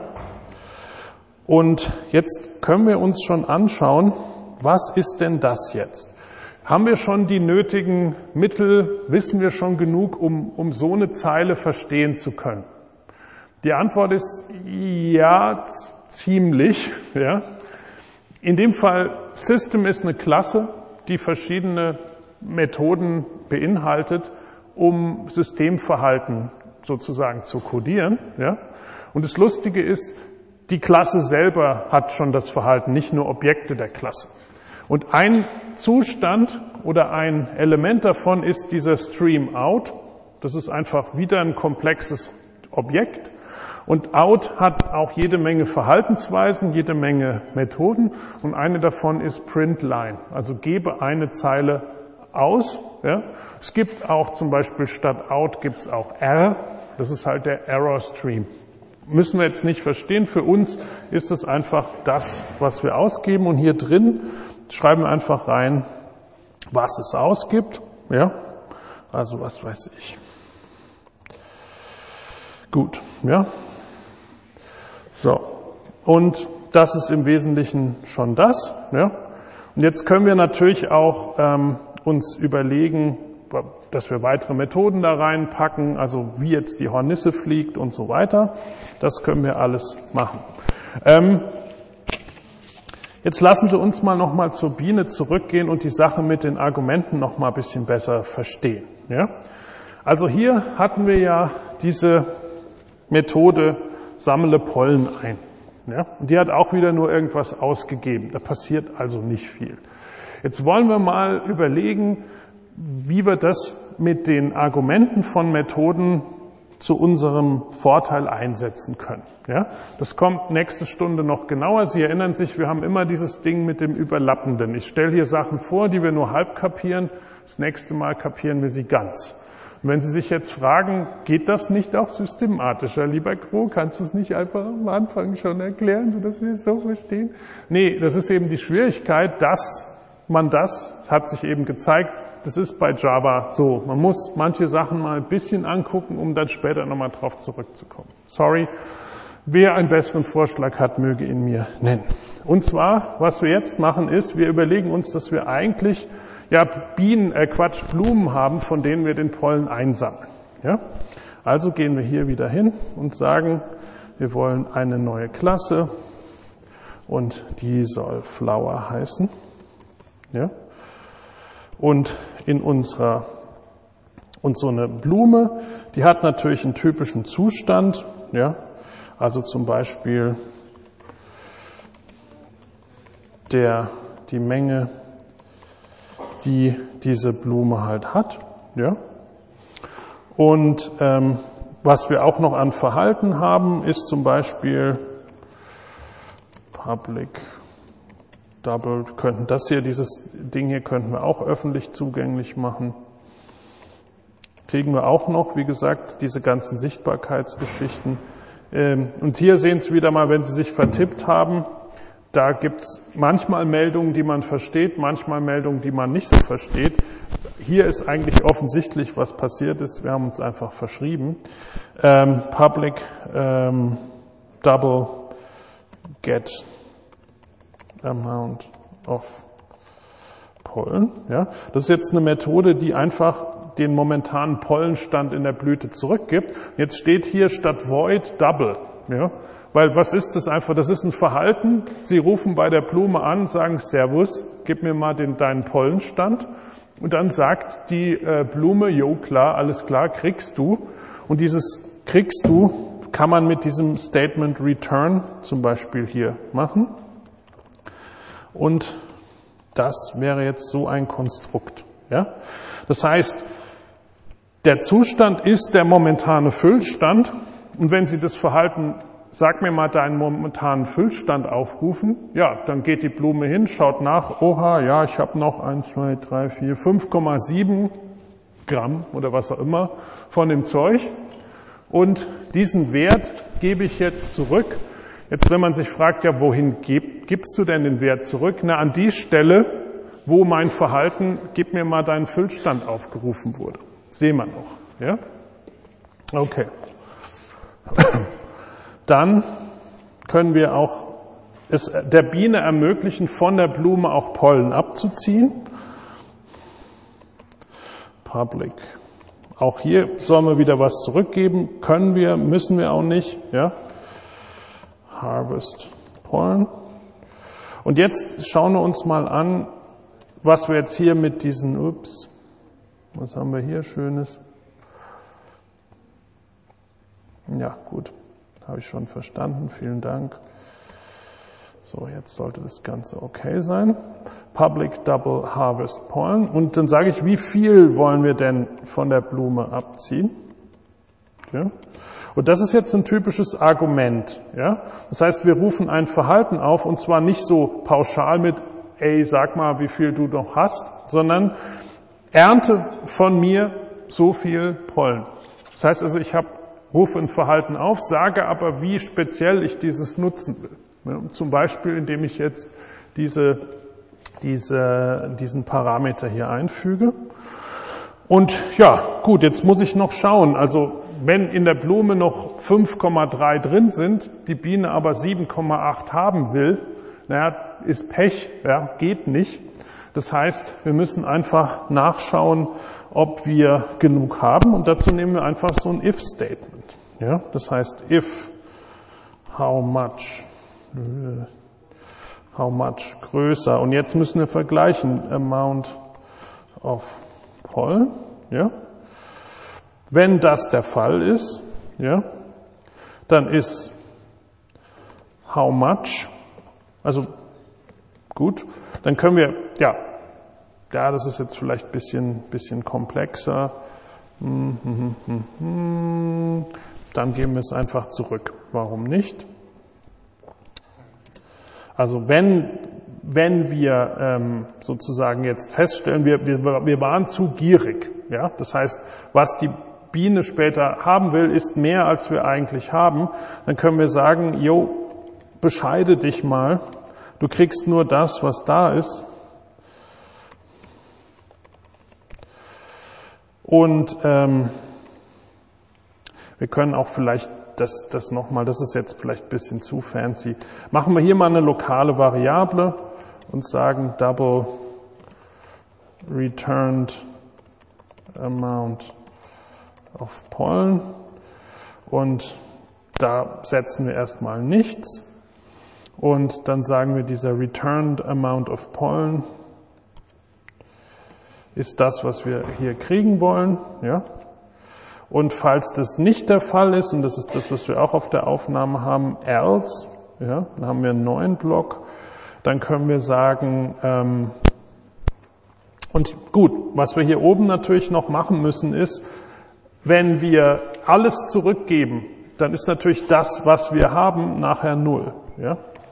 [SPEAKER 1] Und jetzt können wir uns schon anschauen, was ist denn das jetzt? Haben wir schon die nötigen Mittel, wissen wir schon genug, um, um so eine Zeile verstehen zu können? Die Antwort ist ja, ziemlich. Ja. In dem Fall, System ist eine Klasse, die verschiedene Methoden beinhaltet, um Systemverhalten sozusagen zu codieren. Ja? Und das Lustige ist, die Klasse selber hat schon das Verhalten, nicht nur Objekte der Klasse. Und ein Zustand oder ein Element davon ist dieser Stream Out. Das ist einfach wieder ein komplexes Objekt. Und Out hat auch jede Menge Verhaltensweisen, jede Menge Methoden. Und eine davon ist Printline, also gebe eine Zeile aus. Ja. Es gibt auch zum Beispiel statt Out gibt es auch R. Das ist halt der Error Stream. Müssen wir jetzt nicht verstehen. Für uns ist es einfach das, was wir ausgeben. Und hier drin schreiben wir einfach rein, was es ausgibt. Ja. Also was weiß ich. Gut, ja. So. Und das ist im Wesentlichen schon das. Ja. Und jetzt können wir natürlich auch ähm, uns überlegen, dass wir weitere Methoden da reinpacken, also wie jetzt die Hornisse fliegt und so weiter. Das können wir alles machen. Ähm, jetzt lassen Sie uns mal nochmal zur Biene zurückgehen und die Sache mit den Argumenten nochmal ein bisschen besser verstehen. Ja? Also hier hatten wir ja diese Methode, sammle Pollen ein. Ja? Und die hat auch wieder nur irgendwas ausgegeben. Da passiert also nicht viel. Jetzt wollen wir mal überlegen, wie wir das mit den Argumenten von Methoden zu unserem Vorteil einsetzen können. Ja, das kommt nächste Stunde noch genauer. Sie erinnern sich, wir haben immer dieses Ding mit dem Überlappenden. Ich stelle hier Sachen vor, die wir nur halb kapieren. Das nächste Mal kapieren wir sie ganz. Und wenn Sie sich jetzt fragen, geht das nicht auch systematischer? Lieber Gro, kannst du es nicht einfach am Anfang schon erklären, sodass wir es so verstehen? Nee, das ist eben die Schwierigkeit, dass man das, das hat sich eben gezeigt, das ist bei Java so. Man muss manche Sachen mal ein bisschen angucken, um dann später nochmal drauf zurückzukommen. Sorry, wer einen besseren Vorschlag hat, möge ihn mir nennen. Und zwar, was wir jetzt machen ist, wir überlegen uns, dass wir eigentlich ja Bienen, äh Quatsch, Blumen haben, von denen wir den Pollen einsammeln. Ja? Also gehen wir hier wieder hin und sagen, wir wollen eine neue Klasse und die soll Flower heißen. Ja? Und in unserer, und so eine Blume, die hat natürlich einen typischen Zustand, ja? Also zum Beispiel der, die Menge, die diese Blume halt hat, ja? Und ähm, was wir auch noch an Verhalten haben, ist zum Beispiel Public Double, könnten das hier, dieses Ding hier könnten wir auch öffentlich zugänglich machen. Kriegen wir auch noch, wie gesagt, diese ganzen Sichtbarkeitsgeschichten. Und hier sehen Sie wieder mal, wenn Sie sich vertippt haben, da gibt es manchmal Meldungen, die man versteht, manchmal Meldungen, die man nicht so versteht. Hier ist eigentlich offensichtlich, was passiert ist. Wir haben uns einfach verschrieben. Ähm, Public ähm, Double Get Amount of Pollen. Ja, das ist jetzt eine Methode, die einfach den momentanen Pollenstand in der Blüte zurückgibt. Jetzt steht hier statt Void Double. Ja, weil was ist das einfach? Das ist ein Verhalten. Sie rufen bei der Blume an, sagen Servus, gib mir mal den, deinen Pollenstand. Und dann sagt die äh, Blume, jo klar, alles klar, kriegst du. Und dieses kriegst du kann man mit diesem Statement Return zum Beispiel hier machen. Und das wäre jetzt so ein Konstrukt. Ja? Das heißt, der Zustand ist der momentane Füllstand. Und wenn Sie das Verhalten, sag mir mal deinen momentanen Füllstand aufrufen, ja, dann geht die Blume hin, schaut nach, oha, ja, ich habe noch eins, zwei, drei, vier, fünf Komma sieben Gramm oder was auch immer von dem Zeug. Und diesen Wert gebe ich jetzt zurück. Jetzt, wenn man sich fragt, ja, wohin gib, gibst du denn den Wert zurück? Na, an die Stelle, wo mein Verhalten, gib mir mal deinen Füllstand aufgerufen wurde. Sehen wir noch, ja? Okay. Dann können wir auch es der Biene ermöglichen, von der Blume auch Pollen abzuziehen. Public. Auch hier sollen wir wieder was zurückgeben. Können wir, müssen wir auch nicht, ja? Harvest Pollen. Und jetzt schauen wir uns mal an, was wir jetzt hier mit diesen, ups, was haben wir hier Schönes? Ja, gut. Habe ich schon verstanden. Vielen Dank. So, jetzt sollte das Ganze okay sein. Public Double Harvest Pollen. Und dann sage ich, wie viel wollen wir denn von der Blume abziehen? Ja. Und das ist jetzt ein typisches Argument. Ja. Das heißt, wir rufen ein Verhalten auf, und zwar nicht so pauschal mit, ey, sag mal, wie viel du noch hast, sondern ernte von mir so viel Pollen. Das heißt also, ich habe, rufe ein Verhalten auf, sage aber, wie speziell ich dieses nutzen will. Ja, zum Beispiel, indem ich jetzt diese, diese, diesen Parameter hier einfüge. Und ja, gut, jetzt muss ich noch schauen. Also wenn in der Blume noch fünf Komma drei drin sind, die Biene aber sieben Komma acht haben will, naja, ist Pech, ja, geht nicht. Das heißt, wir müssen einfach nachschauen, ob wir genug haben. Und dazu nehmen wir einfach so ein if-Statement. Ja, das heißt, if how much How much größer. Und jetzt müssen wir vergleichen. Amount of pollen. Ja. Wenn das der Fall ist, ja, dann ist how much, also gut, dann können wir, ja, ja, das ist jetzt vielleicht ein bisschen, bisschen komplexer. Hm, hm, hm, hm. Dann geben wir es einfach zurück. Warum nicht? Also wenn, wenn wir ähm, sozusagen jetzt feststellen, wir, wir, wir waren zu gierig, ja, das heißt, was die Biene später haben will, ist mehr, als wir eigentlich haben, dann können wir sagen, jo, bescheide dich mal, du kriegst nur das, was da ist. Und ähm, wir können auch vielleicht Das, das nochmal, das ist jetzt vielleicht ein bisschen zu fancy. Machen wir hier mal eine lokale Variable und sagen double returned amount of pollen. Und da setzen wir erstmal nichts. Und dann sagen wir, dieser returned amount of pollen ist das, was wir hier kriegen wollen, ja. Und falls das nicht der Fall ist, und das ist das, was wir auch auf der Aufnahme haben, else, ja, dann haben wir einen neuen Block, dann können wir sagen, ähm, und gut, was wir hier oben natürlich noch machen müssen ist, wenn wir alles zurückgeben, dann ist natürlich das, was wir haben, nachher null. Ja?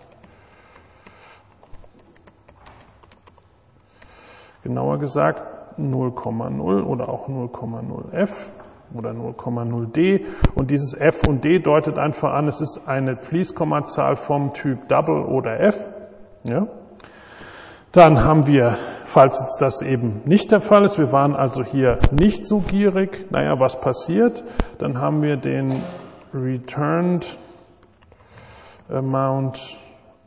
[SPEAKER 1] Genauer gesagt null Komma null oder auch null Komma null f. Oder null Komma null d, und dieses f und d deutet einfach an, es ist eine Fließkommazahl vom Typ Double oder f. Ja. Dann haben wir, falls jetzt das eben nicht der Fall ist, wir waren also hier nicht so gierig, naja, was passiert? Dann haben wir den returned amount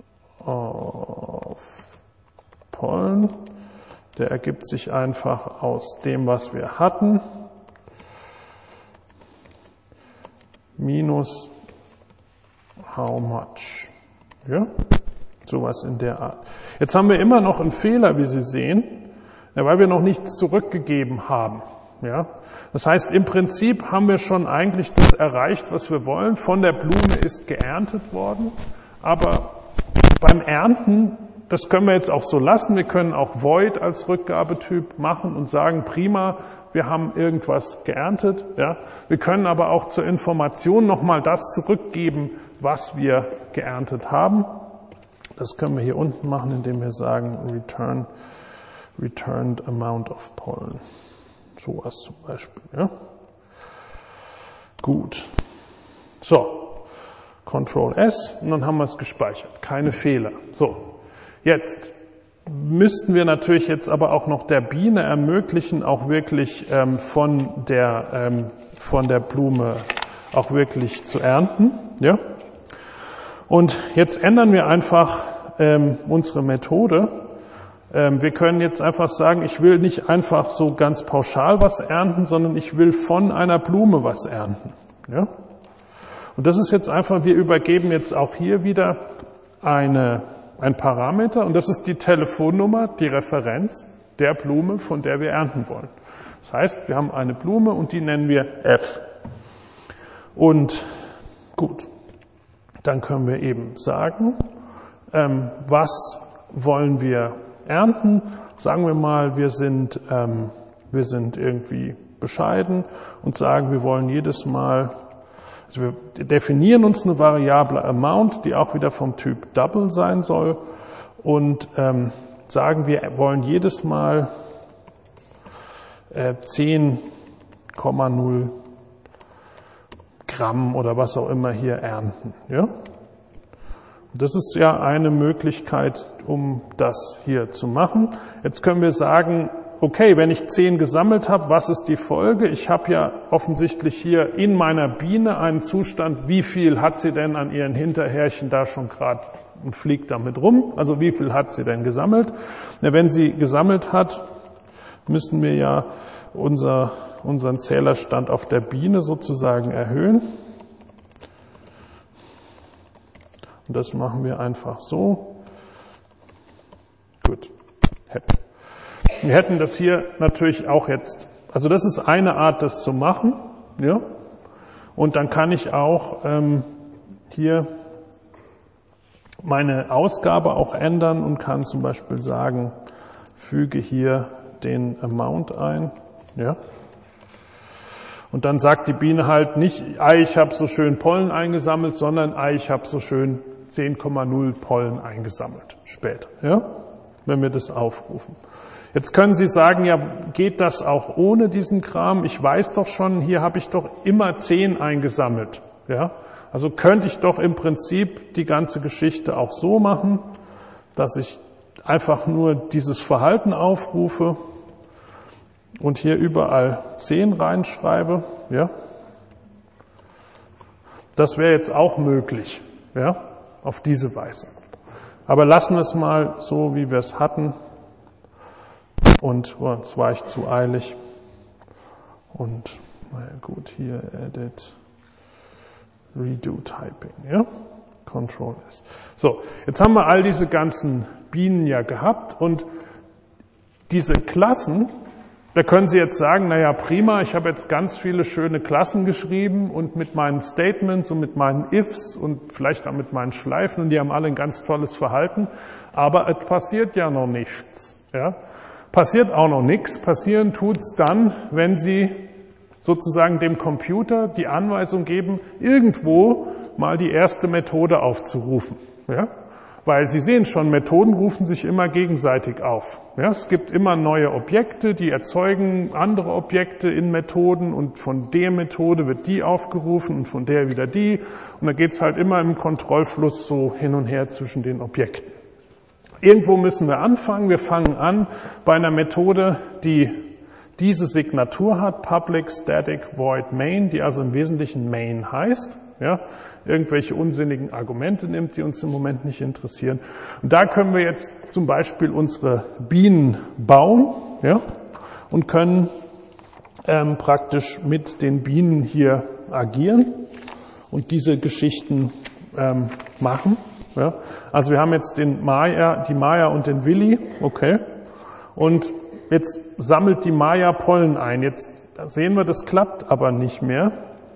[SPEAKER 1] of pollen, der ergibt sich einfach aus dem, was wir hatten, minus how much. Ja? Sowas in der Art. Jetzt haben wir immer noch einen Fehler, wie Sie sehen, ja, weil wir noch nichts zurückgegeben haben. Ja? Das heißt, im Prinzip haben wir schon eigentlich das erreicht, was wir wollen. Von der Blume ist geerntet worden, aber beim Ernten, das können wir jetzt auch so lassen. Wir können auch void als Rückgabetyp machen und sagen, prima, wir haben irgendwas geerntet. Ja. Wir können aber auch zur Information nochmal das zurückgeben, was wir geerntet haben. Das können wir hier unten machen, indem wir sagen return, returned amount of pollen. So was zum Beispiel. Ja. Gut. So, Control S und dann haben wir es gespeichert. Keine Fehler. So, jetzt müssten wir natürlich jetzt aber auch noch der Biene ermöglichen, auch wirklich ähm, von der ähm, von der Blume auch wirklich zu ernten, ja. Und jetzt ändern wir einfach ähm, unsere Methode. Ähm, wir können jetzt einfach sagen, ich will nicht einfach so ganz pauschal was ernten, sondern ich will von einer Blume was ernten, ja. Und das ist jetzt einfach, wir übergeben jetzt auch hier wieder eine ein Parameter, und das ist die Telefonnummer, die Referenz der Blume, von der wir ernten wollen. Das heißt, wir haben eine Blume und die nennen wir F. Und Gut, dann können wir eben sagen, ähm, was wollen wir ernten? Sagen wir mal, wir sind, ähm, wir sind irgendwie bescheiden und sagen, wir wollen jedes Mal, also wir definieren uns eine Variable Amount, die auch wieder vom Typ Double sein soll und ähm, sagen, wir wollen jedes Mal äh, zehn Komma null Gramm oder was auch immer hier ernten. Ja? Das ist ja eine Möglichkeit, um das hier zu machen. Jetzt können wir sagen, okay, wenn ich zehn gesammelt habe, was ist die Folge? Ich habe ja offensichtlich hier in meiner Biene einen Zustand, wie viel hat sie denn an ihren Hinterhärchen da schon gerade und fliegt damit rum? Also wie viel hat sie denn gesammelt? Ja, wenn sie gesammelt hat, müssen wir ja unser, unseren Zählerstand auf der Biene sozusagen erhöhen. Und das machen wir einfach so. Gut. Wir hätten das hier natürlich auch jetzt, also das ist eine Art, das zu machen. Ja? Und dann kann ich auch ähm, hier meine Ausgabe auch ändern und kann zum Beispiel sagen, füge hier den Amount ein. Ja? Und dann sagt die Biene halt nicht, ei, ich habe so schön Pollen eingesammelt, sondern ei, ich habe so schön zehn Komma null Pollen eingesammelt später, ja? Wenn wir das aufrufen. Jetzt können Sie sagen, ja, geht das auch ohne diesen Kram? Ich weiß doch schon, hier habe ich doch immer zehn eingesammelt. Ja? Also könnte ich doch im Prinzip die ganze Geschichte auch so machen, dass ich einfach nur dieses Verhalten aufrufe und hier überall zehn reinschreibe. Ja? Das wäre jetzt auch möglich, ja? Auf diese Weise. Aber lassen wir es mal so, wie wir es hatten. Und oh, jetzt war ich zu eilig. Und naja gut, hier Edit, Redo Typing, ja? Control S. So, jetzt haben wir all diese ganzen Bienen ja gehabt und diese Klassen, da können Sie jetzt sagen, naja prima, ich habe jetzt ganz viele schöne Klassen geschrieben und mit meinen Statements und mit meinen Ifs und vielleicht auch mit meinen Schleifen und die haben alle ein ganz tolles Verhalten, aber es passiert ja noch nichts, ja? Passiert auch noch nichts. Passieren tut's dann, wenn Sie sozusagen dem Computer die Anweisung geben, irgendwo mal die erste Methode aufzurufen. Ja? Weil Sie sehen schon, Methoden rufen sich immer gegenseitig auf. Ja? Es gibt immer neue Objekte, die erzeugen andere Objekte in Methoden und von der Methode wird die aufgerufen und von der wieder die. Und da geht's halt immer im Kontrollfluss so hin und her zwischen den Objekten. Irgendwo müssen wir anfangen. Wir fangen an bei einer Methode, die diese Signatur hat, Public Static Void Main, die also im Wesentlichen Main heißt. Ja, irgendwelche unsinnigen Argumente nimmt, die uns im Moment nicht interessieren. Und da können wir jetzt zum Beispiel unsere Bienen bauen, ja, und können ähm, praktisch mit den Bienen hier agieren und diese Geschichten ähm, machen. Ja, also wir haben jetzt den Maya, die Maya und den Willi, okay, und jetzt sammelt die Maya Pollen ein. Jetzt sehen wir, das klappt aber nicht mehr,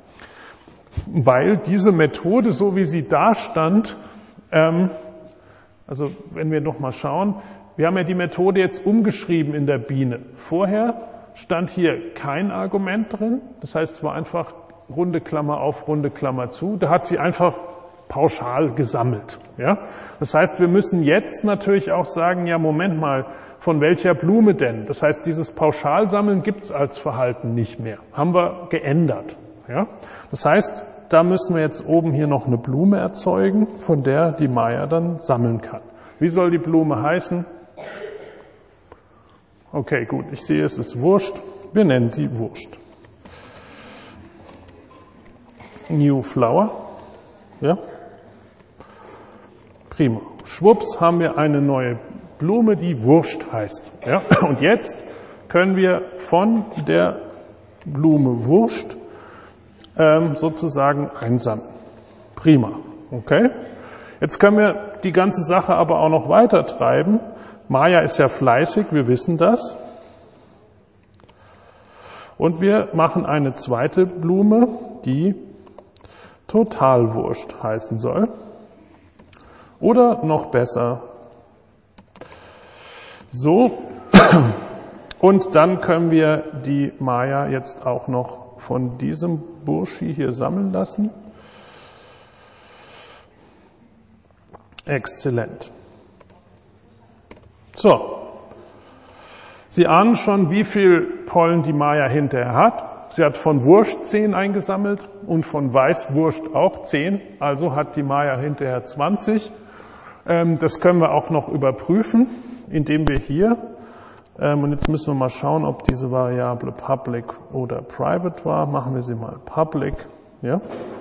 [SPEAKER 1] weil diese Methode, so wie sie da stand, ähm, also wenn wir noch mal schauen, wir haben ja die Methode jetzt umgeschrieben in der Biene. Vorher stand hier kein Argument drin, das heißt, es war einfach runde Klammer auf, runde Klammer zu. Da hat sie einfach pauschal gesammelt. Ja? Das heißt, wir müssen jetzt natürlich auch sagen, ja, Moment mal, von welcher Blume denn? Das heißt, dieses Pauschalsammeln gibt es als Verhalten nicht mehr. Haben wir geändert. Ja? Das heißt, da müssen wir jetzt oben hier noch eine Blume erzeugen, von der die Maya dann sammeln kann. Wie soll die Blume heißen? Okay, gut, ich sehe, es ist Wurst. Wir nennen sie Wurst. New Flower. Ja? Prima. Schwupps haben wir eine neue Blume, die Wurst heißt. Ja? Und jetzt können wir von der Blume Wurst ähm, sozusagen einsammeln. Prima. Okay? Jetzt können wir die ganze Sache aber auch noch weiter treiben. Maya ist ja fleißig, wir wissen das. Und wir machen eine zweite Blume, die Totalwurst heißen soll. Oder noch besser, so. Und dann können wir die Maya jetzt auch noch von diesem Burschi hier sammeln lassen. Exzellent. So. Sie ahnen schon, wie viel Pollen die Maya hinterher hat. Sie hat von Wurst zehn eingesammelt und von Weißwurst auch zehn. Also hat die Maya hinterher zwanzig. Das können wir auch noch überprüfen, indem wir hier, und jetzt müssen wir mal schauen, ob diese Variable public oder private war. Machen wir sie mal public. Ja.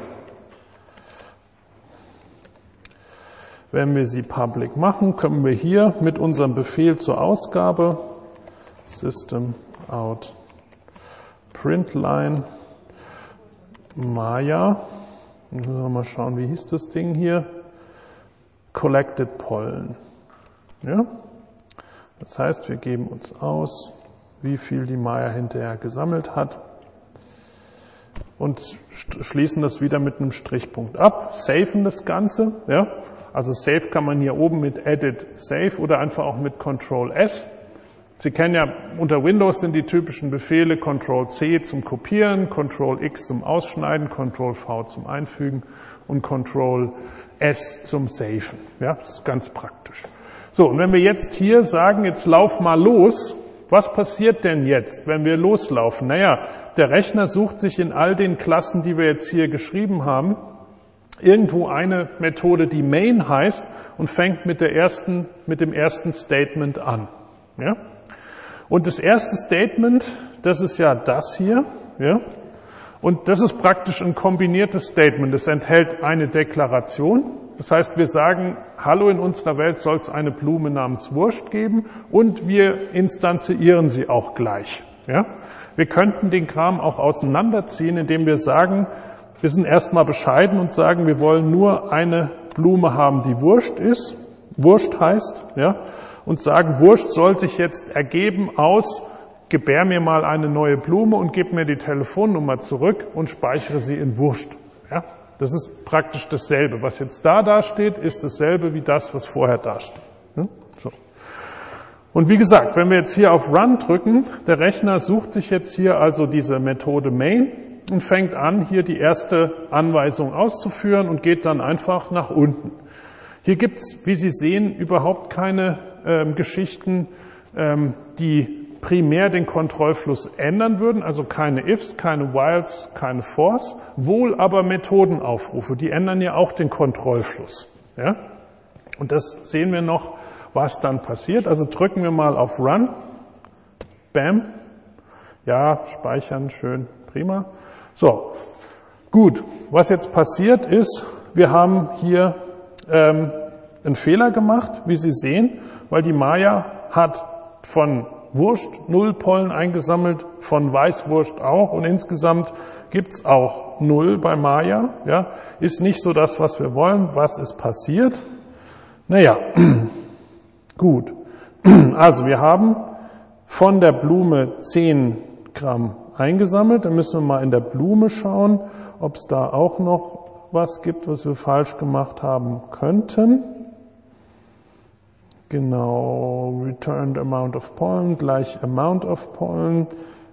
[SPEAKER 1] Wenn wir sie public machen, können wir hier mit unserem Befehl zur Ausgabe System out println Maya, müssen wir mal schauen, wie hieß das Ding hier? Collected Pollen. Ja? Das heißt, wir geben uns aus, wie viel die Maya hinterher gesammelt hat und schließen das wieder mit einem Strichpunkt ab, saven das Ganze. Ja? Also Save kann man hier oben mit Edit Save oder einfach auch mit Control S. Sie kennen ja, unter Windows sind die typischen Befehle Control C zum Kopieren, Control X zum Ausschneiden, Control V zum Einfügen und Control S zum Saven. Ja, das ist ganz praktisch. So, und wenn wir jetzt hier sagen, jetzt lauf mal los, was passiert denn jetzt, wenn wir loslaufen? Naja, der Rechner sucht sich in all den Klassen, die wir jetzt hier geschrieben haben, irgendwo eine Methode, die Main heißt und fängt mit der ersten, mit dem ersten Statement an. Ja? Und das erste Statement, das ist ja das hier, ja? Und das ist praktisch ein kombiniertes Statement. Es enthält eine Deklaration. Das heißt, wir sagen, hallo, in unserer Welt soll es eine Blume namens Wurst geben und wir instanzieren sie auch gleich. Ja? Wir könnten den Kram auch auseinanderziehen, indem wir sagen, wir sind erstmal bescheiden und sagen, wir wollen nur eine Blume haben, die Wurst ist, Wurst heißt, ja, und sagen, Wurst soll sich jetzt ergeben aus, gebär mir mal eine neue Blume und gib mir die Telefonnummer zurück und speichere sie in Wurst. Ja, das ist praktisch dasselbe. Was jetzt da dasteht, ist dasselbe wie das, was vorher dasteht. Ja, so. Und wie gesagt, wenn wir jetzt hier auf Run drücken, der Rechner sucht sich jetzt hier also diese Methode Main und fängt an, hier die erste Anweisung auszuführen und geht dann einfach nach unten. Hier gibt's, wie Sie sehen, überhaupt keine ähm, Geschichten, ähm, die primär den Kontrollfluss ändern würden, also keine Ifs, keine Whiles, keine Fors, wohl aber Methodenaufrufe, die ändern ja auch den Kontrollfluss. Ja? Und das sehen wir noch, was dann passiert. Also drücken wir mal auf Run. Bam. Ja, speichern, schön, prima. So, gut. Was jetzt passiert ist, wir haben hier ähm, einen Fehler gemacht, wie Sie sehen, weil die Maya hat von Wurst null Pollen eingesammelt, von Weißwurst auch und insgesamt gibt's auch null bei Maya. Ja, ist nicht so das, was wir wollen. Was ist passiert? Naja, gut. Also wir haben von der Blume zehn Gramm eingesammelt. Dann müssen wir mal in der Blume schauen, ob es da auch noch was gibt, was wir falsch gemacht haben könnten. Genau, returned amount of pollen gleich amount of pollen.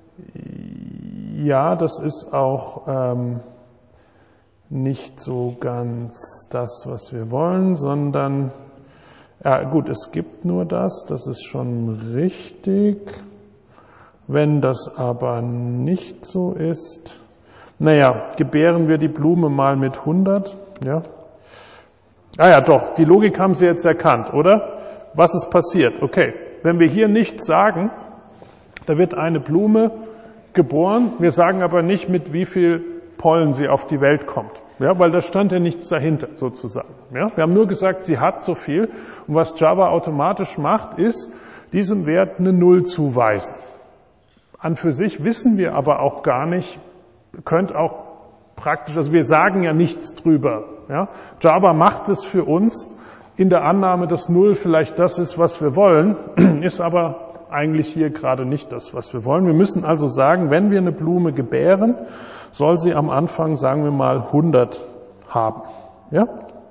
[SPEAKER 1] Ja, das ist auch ähm, nicht so ganz das, was wir wollen, sondern, ja gut, es gibt nur das, das ist schon richtig. Wenn das aber nicht so ist, naja, gebären wir die Blume mal mit hundert, ja. Ah ja, doch, die Logik haben Sie jetzt erkannt, oder? Was ist passiert? Okay, wenn wir hier nichts sagen, da wird eine Blume geboren, wir sagen aber nicht, mit wie viel Pollen sie auf die Welt kommt, ja, weil da stand ja nichts dahinter sozusagen. Ja. Wir haben nur gesagt, sie hat so viel und was Java automatisch macht, ist, diesem Wert eine Null zuweisen. An für sich wissen wir aber auch gar nicht, könnt auch praktisch, also wir sagen ja nichts drüber. Ja. Java macht es für uns in der Annahme, dass Null vielleicht das ist, was wir wollen, ist aber eigentlich hier gerade nicht das, was wir wollen. Wir müssen also sagen, wenn wir eine Blume gebären, soll sie am Anfang, sagen wir mal, hundert haben. Ja?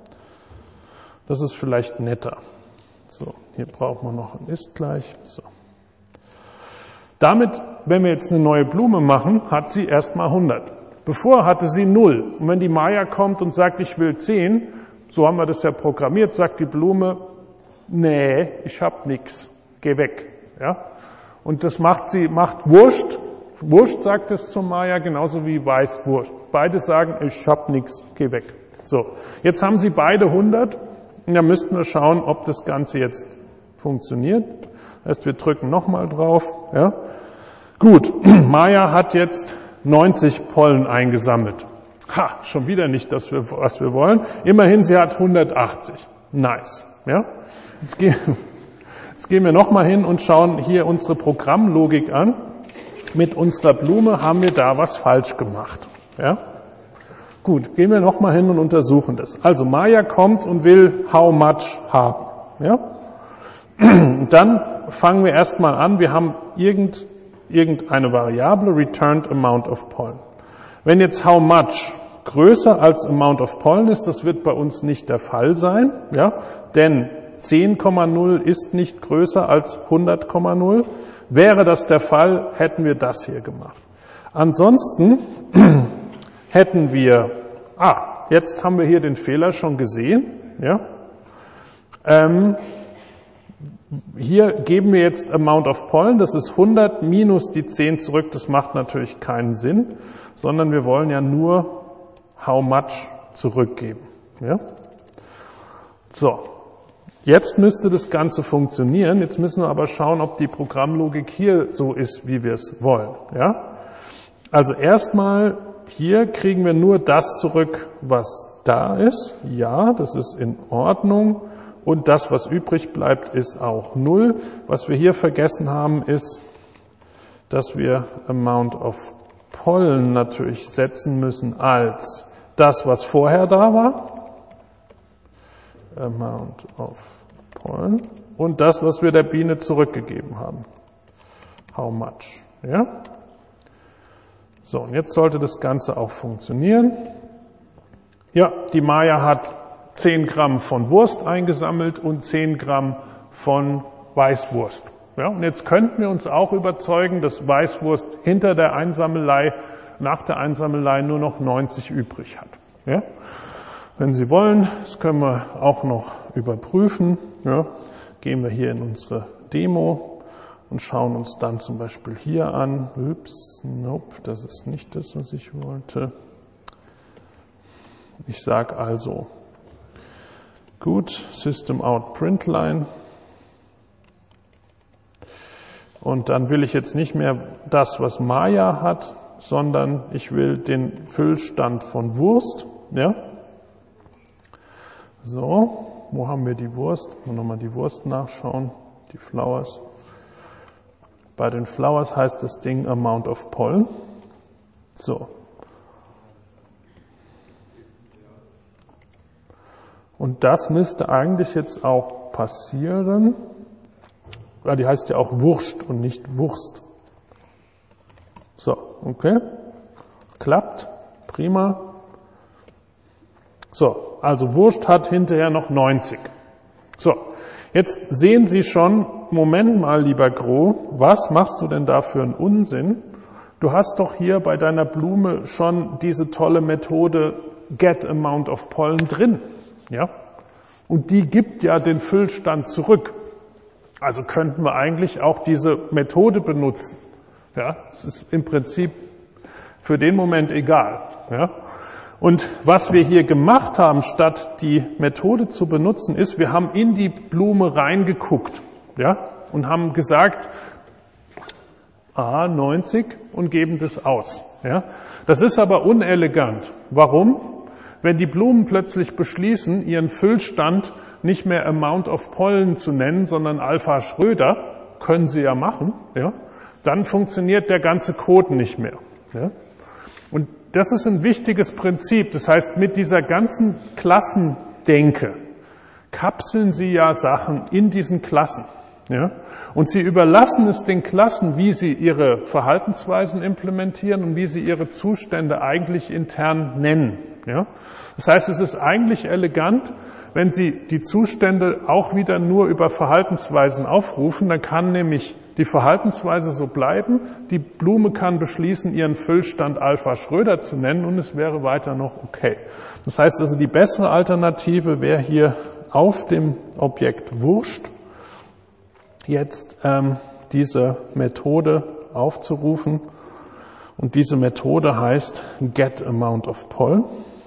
[SPEAKER 1] Das ist vielleicht netter. So, hier brauchen wir noch ein ist gleich. So. Damit, wenn wir jetzt eine neue Blume machen, hat sie erstmal hundert. Bevor hatte sie null. Und wenn die Maya kommt und sagt, ich will zehn, so haben wir das ja programmiert, sagt die Blume, nee, ich hab nix, geh weg. Ja? Und das macht sie, macht Wurst. Wurst sagt es zur Maya, genauso wie weiß Wurst. Beide sagen, ich hab nix, geh weg. So, jetzt haben sie beide hundert. Und dann müssten wir schauen, ob das Ganze jetzt funktioniert. Das heißt, wir drücken nochmal drauf. Ja? Gut, Maya hat jetzt neunzig Pollen eingesammelt. Ha, schon wieder nicht das, was wir wollen. Immerhin, sie hat hundertachtzig. Nice. Ja? Jetzt, gehen, jetzt gehen wir nochmal hin und schauen hier unsere Programmlogik an. Mit unserer Blume haben wir da was falsch gemacht. Ja? Gut, gehen wir nochmal hin und untersuchen das. Also Maya kommt und will how much haben. Ja? Und dann fangen wir erstmal an, wir haben irgend, irgendeine Variable, returned amount of pollen. Wenn jetzt how much größer als amount of pollen ist, das wird bei uns nicht der Fall sein, ja? Denn zehn Komma null ist nicht größer als hundert Komma null. Wäre das der Fall, hätten wir das hier gemacht. Ansonsten hätten wir, ah, jetzt haben wir hier den Fehler schon gesehen, ja? Ähm, hier geben wir jetzt amount of pollen, das ist hundert minus die zehn zurück, das macht natürlich keinen Sinn, sondern wir wollen ja nur how much zurückgeben. Ja? So, jetzt müsste das Ganze funktionieren, jetzt müssen wir aber schauen, ob die Programmlogik hier so ist, wie wir es wollen. Ja? Also erstmal, hier kriegen wir nur das zurück, was da ist. Ja, das ist in Ordnung. Und das, was übrig bleibt, ist auch null. Was wir hier vergessen haben, ist, dass wir amount of pollen natürlich setzen müssen als das, was vorher da war. Amount of pollen. Und das, was wir der Biene zurückgegeben haben. How much. Ja? So, und jetzt sollte das Ganze auch funktionieren. Ja, die Maya hat zehn Gramm von Wurst eingesammelt und zehn Gramm von Weißwurst. Ja, und jetzt könnten wir uns auch überzeugen, dass Weißwurst hinter der Einsammelei, nach der Einsammelei nur noch neunzig übrig hat. Ja? Wenn Sie wollen, das können wir auch noch überprüfen. Ja? Gehen wir hier in unsere Demo und schauen uns dann zum Beispiel hier an. Ups, nope, das ist nicht das, was ich wollte. Ich sage also, gut, System out println. Und dann will ich jetzt nicht mehr das, was Maya hat, sondern ich will den Füllstand von Wurst. Ja? So, wo haben wir die Wurst? Nochmal die Wurst nachschauen, die Flowers. Bei den Flowers heißt das Ding amount of pollen. So. Und das müsste eigentlich jetzt auch passieren. Ja, die heißt ja auch Wurst und nicht Wurst. So, okay. Klappt. Prima. So, also Wurst hat hinterher noch neunzig. So, jetzt sehen Sie schon, Moment mal, lieber Gro, was machst du denn da für einen Unsinn? Du hast doch hier bei deiner Blume schon diese tolle Methode get amount of pollen drin. Ja? Und die gibt ja den Füllstand zurück. Also könnten wir eigentlich auch diese Methode benutzen. Ja? Das ist im Prinzip für den Moment egal. Ja? Und was wir hier gemacht haben, statt die Methode zu benutzen, ist, wir haben in die Blume reingeguckt, ja, und haben gesagt, ah, neunzig und geben das aus. Ja? Das ist aber unelegant. Warum? Wenn die Blumen plötzlich beschließen, ihren Füllstand nicht mehr Amount of Pollen zu nennen, sondern Alpha Schröder, können sie ja machen, ja, dann funktioniert der ganze Code nicht mehr. Ja? Und das ist ein wichtiges Prinzip. Das heißt, mit dieser ganzen Klassendenke kapseln Sie ja Sachen in diesen Klassen. Ja? Und Sie überlassen es den Klassen, wie sie ihre Verhaltensweisen implementieren und wie sie ihre Zustände eigentlich intern nennen. Ja? Das heißt, es ist eigentlich elegant, wenn Sie die Zustände auch wieder nur über Verhaltensweisen aufrufen, dann kann nämlich die Verhaltensweise so bleiben, die Blume kann beschließen, ihren Füllstand Alpha Schröder zu nennen und es wäre weiter noch okay. Das heißt also, die bessere Alternative wäre hier auf dem Objekt Wurscht jetzt ähm, diese Methode aufzurufen und diese Methode heißt Get Amount of Pollen.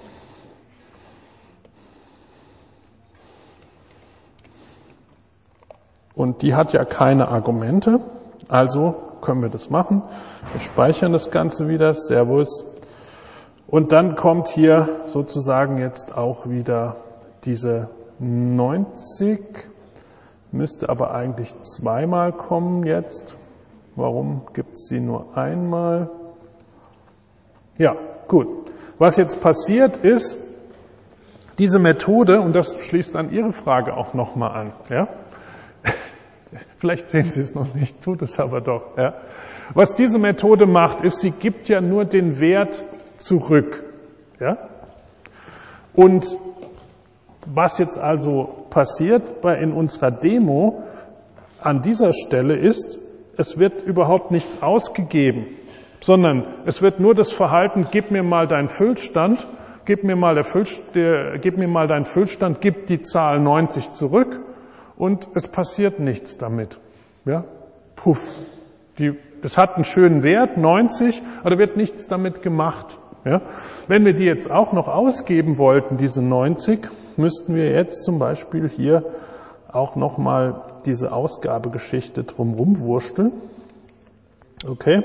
[SPEAKER 1] Und die hat ja keine Argumente, also können wir das machen. Wir speichern das Ganze wieder, Servus. Und dann kommt hier sozusagen jetzt auch wieder diese neunzig, müsste aber eigentlich zweimal kommen jetzt. Warum gibt es sie nur einmal? Ja, gut. Was jetzt passiert ist, diese Methode, und das schließt an Ihre Frage auch nochmal an, ja? Vielleicht sehen Sie es noch nicht, tut es aber doch. Ja. Was diese Methode macht, ist, sie gibt ja nur den Wert zurück. Ja. Und was jetzt also passiert bei in unserer Demo an dieser Stelle ist, es wird überhaupt nichts ausgegeben, sondern es wird nur das Verhalten, gib mir mal deinen Füllstand, gib mir mal, der Füll, der, gib mir mal deinen Füllstand, gib die Zahl neunzig zurück. Und es passiert nichts damit. Ja? Puff. Die, das hat einen schönen Wert, neunzig, aber da wird nichts damit gemacht. Ja? Wenn wir die jetzt auch noch ausgeben wollten, diese neunzig, müssten wir jetzt zum Beispiel hier auch nochmal diese Ausgabegeschichte drumherum wursteln. Okay.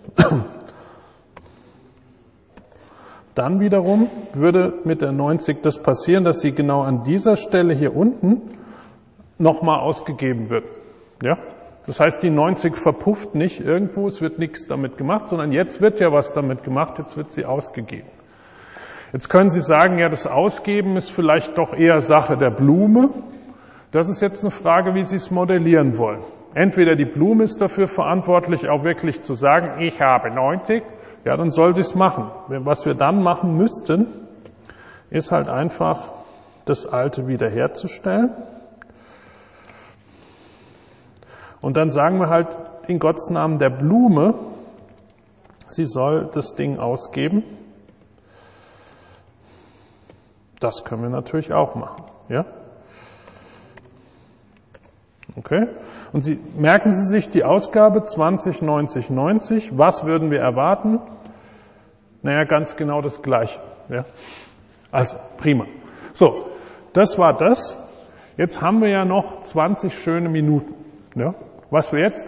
[SPEAKER 1] Dann wiederum würde mit der neunzig das passieren, dass sie genau an dieser Stelle hier unten nochmal ausgegeben wird. Ja? Das heißt, die neunzig verpufft nicht irgendwo, es wird nichts damit gemacht, sondern jetzt wird ja was damit gemacht, jetzt wird sie ausgegeben. Jetzt können Sie sagen, ja, das Ausgeben ist vielleicht doch eher Sache der Blume. Das ist jetzt eine Frage, wie Sie es modellieren wollen. Entweder die Blume ist dafür verantwortlich, auch wirklich zu sagen, ich habe neunzig, ja, dann soll sie es machen. Was wir dann machen müssten, ist halt einfach das Alte wiederherzustellen. Und dann sagen wir halt in Gottes Namen der Blume, sie soll das Ding ausgeben. Das können wir natürlich auch machen. Ja? Okay? Und Sie, merken Sie sich die Ausgabe zwanzig, neunzig, neunzig. Was würden wir erwarten? Naja, ganz genau das Gleiche. Ja? Also, prima. So, das war das. Jetzt haben wir ja noch zwanzig schöne Minuten. Ja? Was wir jetzt,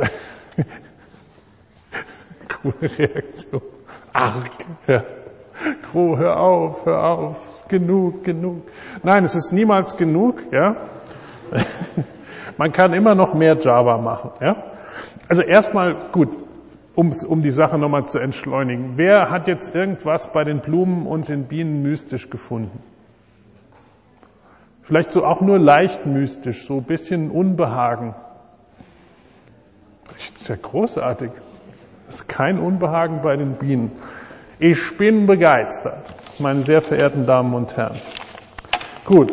[SPEAKER 1] coole Reaktion, arg, ja. Oh, hör auf, hör auf, genug, genug. Nein, es ist niemals genug, ja. Man kann immer noch mehr Java machen, ja. Also erstmal, gut, um, um die Sache nochmal zu entschleunigen. Wer hat jetzt irgendwas bei den Blumen und den Bienen mystisch gefunden? Vielleicht so auch nur leicht mystisch, so ein bisschen Unbehagen. Das ist ja großartig. Es ist kein Unbehagen bei den Bienen. Ich bin begeistert, meine sehr verehrten Damen und Herren. Gut.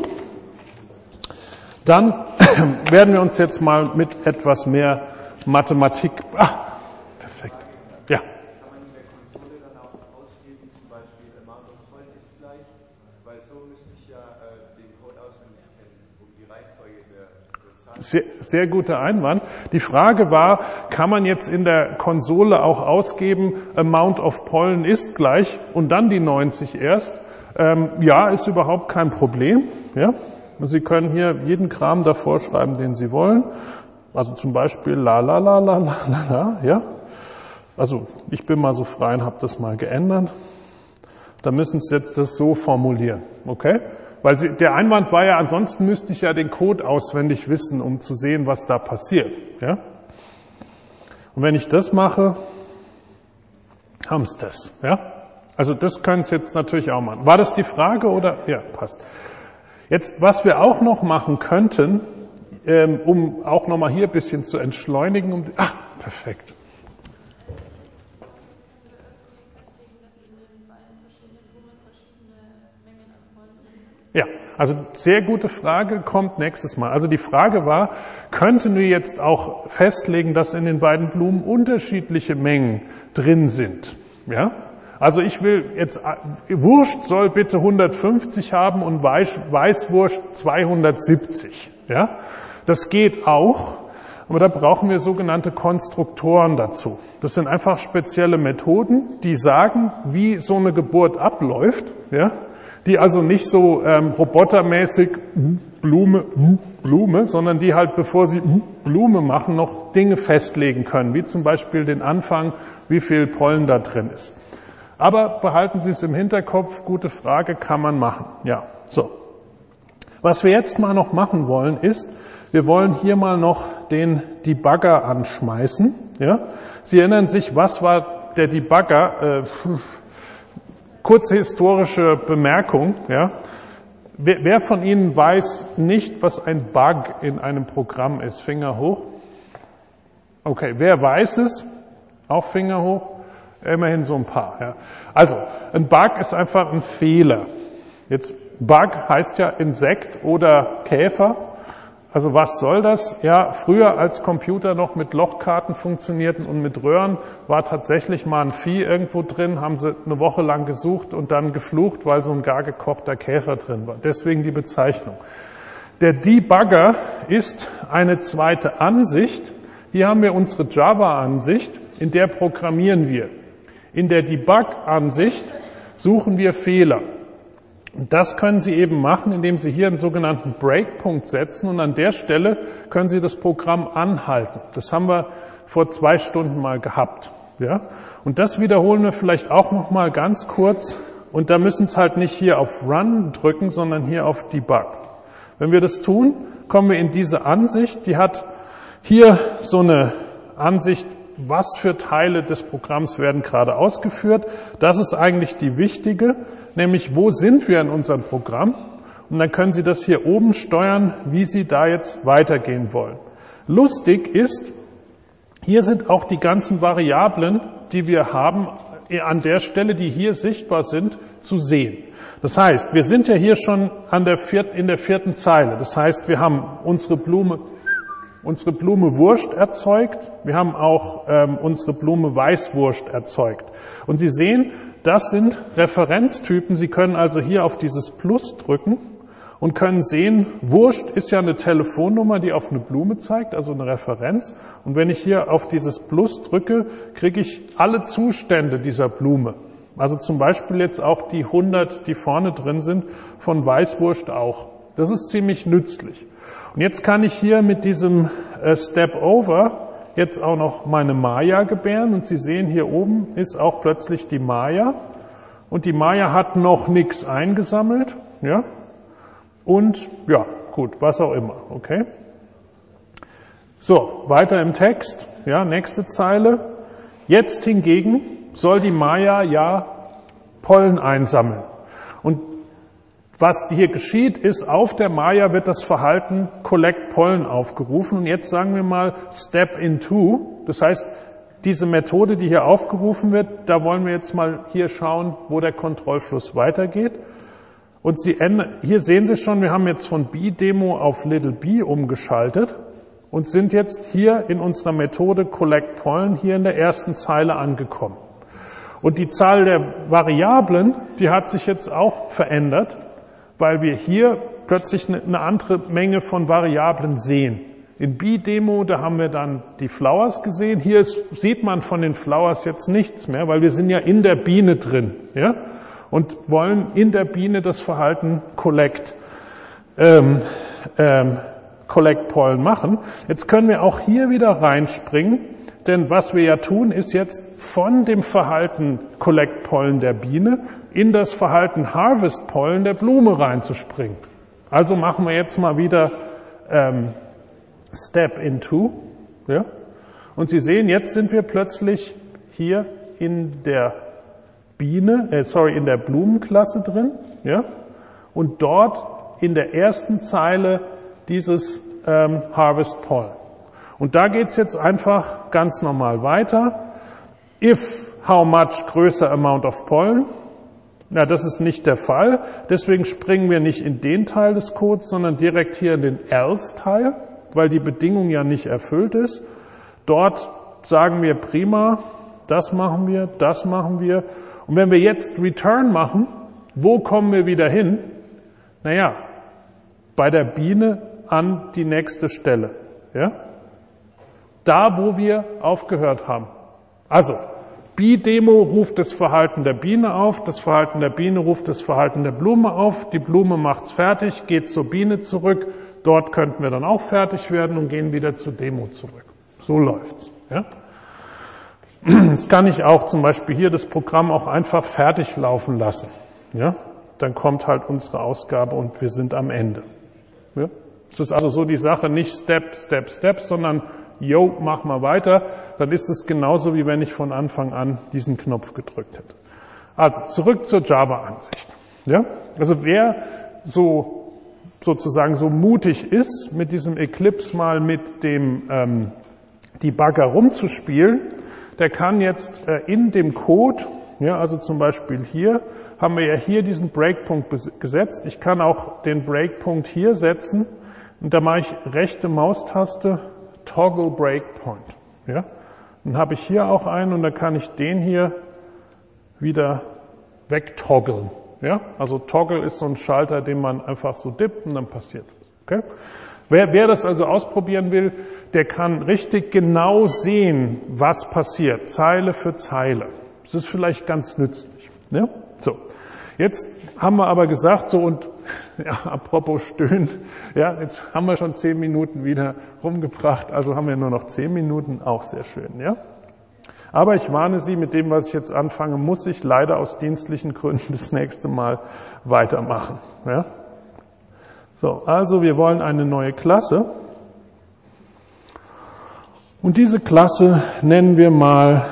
[SPEAKER 1] Dann werden wir uns jetzt mal mit etwas mehr Mathematik... Ah, perfekt. Ja.
[SPEAKER 3] Kann man in der Konsole dann auch ausgeben, zum Beispiel Amount of Pollen ist gleich, weil so müsste ich ja äh, den Code auswendig kennen, um die Reihenfolge der, der Zahlen.
[SPEAKER 1] Sehr, sehr guter Einwand. Die Frage war, kann man jetzt in der Konsole auch ausgeben, Amount of Pollen ist gleich und dann die neunzig erst? Ähm, ja, ist überhaupt kein Problem. Ja? Sie können hier jeden Kram davor schreiben, den Sie wollen. Also zum Beispiel la la la la la la la, ja. Also ich bin mal so frei und habe das mal geändert. Da müssen Sie jetzt das so formulieren, okay? Weil Sie, der Einwand war ja, ansonsten müsste ich ja den Code auswendig wissen, um zu sehen, was da passiert, ja. Und wenn ich das mache, haben Sie das, ja. Also das können Sie jetzt natürlich auch machen. War das die Frage oder? Ja, passt. Jetzt, was wir auch noch machen könnten, ähm, um auch nochmal hier ein bisschen zu entschleunigen, um, ah, perfekt. Ja, also sehr gute Frage, kommt nächstes Mal. Also die Frage war, könnten wir jetzt auch festlegen, dass in den beiden Blumen unterschiedliche Mengen drin sind? Ja? Also ich will jetzt, Wurst soll bitte hundertfünfzig haben und Weiß, Weißwurst zweihundertsiebzig. Ja? Das geht auch, aber da brauchen wir sogenannte Konstruktoren dazu. Das sind einfach spezielle Methoden, die sagen, wie so eine Geburt abläuft, ja? Die also nicht so ähm, robotermäßig Blume, Blume, sondern die halt, bevor sie Blume machen, noch Dinge festlegen können, wie zum Beispiel den Anfang, wie viel Pollen da drin ist. Aber behalten Sie es im Hinterkopf, gute Frage, kann man machen. Ja, so. Was wir jetzt mal noch machen wollen, ist, wir wollen hier mal noch den Debugger anschmeißen. Ja? Sie erinnern sich, was war der Debugger? Äh, kurze historische Bemerkung. Ja? Wer, wer von Ihnen weiß nicht, was ein Bug in einem Programm ist? Finger hoch. Okay, wer weiß es? Auch Finger hoch. Immerhin so ein paar. Ja. Also, ein Bug ist einfach ein Fehler. Jetzt, Bug heißt ja Insekt oder Käfer. Also was soll das? Ja, früher als Computer noch mit Lochkarten funktionierten und mit Röhren, war tatsächlich mal ein Vieh irgendwo drin, haben sie eine Woche lang gesucht und dann geflucht, weil so ein gar gekochter Käfer drin war. Deswegen die Bezeichnung. Der Debugger ist eine zweite Ansicht. Hier haben wir unsere Java-Ansicht, in der programmieren wir. In der Debug-Ansicht suchen wir Fehler. Und das können Sie eben machen, indem Sie hier einen sogenannten Breakpunkt setzen und an der Stelle können Sie das Programm anhalten. Das haben wir vor zwei Stunden mal gehabt. Ja? Und das wiederholen wir vielleicht auch noch mal ganz kurz und da müssen Sie halt nicht hier auf Run drücken, sondern hier auf Debug. Wenn wir das tun, kommen wir in diese Ansicht, die hat hier so eine Ansicht, was für Teile des Programms werden gerade ausgeführt. Das ist eigentlich die wichtige, nämlich wo sind wir in unserem Programm? Und dann können Sie das hier oben steuern, wie Sie da jetzt weitergehen wollen. Lustig ist, hier sind auch die ganzen Variablen, die wir haben, an der Stelle, die hier sichtbar sind, zu sehen. Das heißt, wir sind ja hier schon an der vierten, in der vierten Zeile. Das heißt, wir haben unsere Blume unsere Blume Wurst erzeugt. Wir haben auch ähm, unsere Blume Weißwurst erzeugt. Und Sie sehen, das sind Referenztypen. Sie können also hier auf dieses Plus drücken und können sehen, Wurst ist ja eine Telefonnummer, die auf eine Blume zeigt, also eine Referenz. Und wenn ich hier auf dieses Plus drücke, kriege ich alle Zustände dieser Blume. Also zum Beispiel jetzt auch die hundert, die vorne drin sind, von Weißwurst auch. Das ist ziemlich nützlich. Und jetzt kann ich hier mit diesem äh, Step Over jetzt auch noch meine Maya gebären. Und Sie sehen, hier oben ist auch plötzlich die Maya. Und die Maya hat noch nichts eingesammelt. Ja. Und ja, gut, was auch immer. Okay. So, weiter im Text. Ja, nächste Zeile. Jetzt hingegen soll die Maya ja Pollen einsammeln. Und was hier geschieht, ist, auf der Maya wird das Verhalten Collect Pollen aufgerufen. Und jetzt sagen wir mal Step into. Das heißt, diese Methode, die hier aufgerufen wird, da wollen wir jetzt mal hier schauen, wo der Kontrollfluss weitergeht. Und Sie ändern, hier sehen Sie schon, wir haben jetzt von B-Demo auf Little B umgeschaltet und sind jetzt hier in unserer Methode Collect Pollen hier in der ersten Zeile angekommen. Und die Zahl der Variablen, die hat sich jetzt auch verändert, weil wir hier plötzlich eine andere Menge von Variablen sehen. In B-Demo, da haben wir dann die Flowers gesehen. Hier ist, sieht man von den Flowers jetzt nichts mehr, weil wir sind ja in der Biene drin, ja, und wollen in der Biene das Verhalten Collect, ähm, ähm, Collect Pollen machen. Jetzt können wir auch hier wieder reinspringen, denn was wir ja tun, ist jetzt von dem Verhalten Collect Pollen der Biene in das Verhalten Harvest Pollen der Blume reinzuspringen. Also machen wir jetzt mal wieder ähm, Step into. Ja? Und Sie sehen, jetzt sind wir plötzlich hier in der Biene, äh, sorry, in der Blumenklasse drin. Ja? Und dort in der ersten Zeile dieses ähm, Harvest Pollen. Und da geht's jetzt einfach ganz normal weiter. If how much größer amount of pollen. Ja, das ist nicht der Fall. Deswegen springen wir nicht in den Teil des Codes, sondern direkt hier in den else-Teil, weil die Bedingung ja nicht erfüllt ist. Dort sagen wir prima, das machen wir, das machen wir. Und wenn wir jetzt return machen, wo kommen wir wieder hin? Naja, bei der Biene an die nächste Stelle. Ja? Da, wo wir aufgehört haben. Also, B-Demo ruft das Verhalten der Biene auf, das Verhalten der Biene ruft das Verhalten der Blume auf, die Blume macht's fertig, geht zur Biene zurück, dort könnten wir dann auch fertig werden und gehen wieder zur Demo zurück. So läuft's. Ja? Jetzt kann ich auch zum Beispiel hier das Programm auch einfach fertig laufen lassen. Ja? Dann kommt halt unsere Ausgabe und wir sind am Ende. Ja? Es ist also so die Sache, nicht Step, Step, Step, sondern yo, mach mal weiter. Dann ist es genauso, wie wenn ich von Anfang an diesen Knopf gedrückt hätte. Also zurück zur Java-Ansicht. Ja? Also wer so sozusagen so mutig ist, mit diesem Eclipse mal mit dem ähm, Debugger rumzuspielen, der kann jetzt äh, in dem Code, ja, also zum Beispiel hier, haben wir ja hier diesen Breakpunkt gesetzt. Ich kann auch den Breakpunkt hier setzen und da mache ich rechte Maustaste Toggle Breakpoint. Ja? Dann habe ich hier auch einen und dann kann ich den hier wieder wegtoggeln. Ja? Also Toggle ist so ein Schalter, den man einfach so dippt und dann passiert was. Okay? Wer, wer das also ausprobieren will, der kann richtig genau sehen, was passiert, Zeile für Zeile. Das ist vielleicht ganz nützlich. Ja? So, jetzt haben wir aber gesagt, so und ja, apropos Stöhnen, ja, jetzt haben wir schon zehn Minuten wieder rumgebracht, also haben wir nur noch zehn Minuten, auch sehr schön, ja. Aber ich warne Sie, mit dem, was ich jetzt anfange, muss ich leider aus dienstlichen Gründen das nächste Mal weitermachen, ja. So, also wir wollen eine neue Klasse und diese Klasse nennen wir mal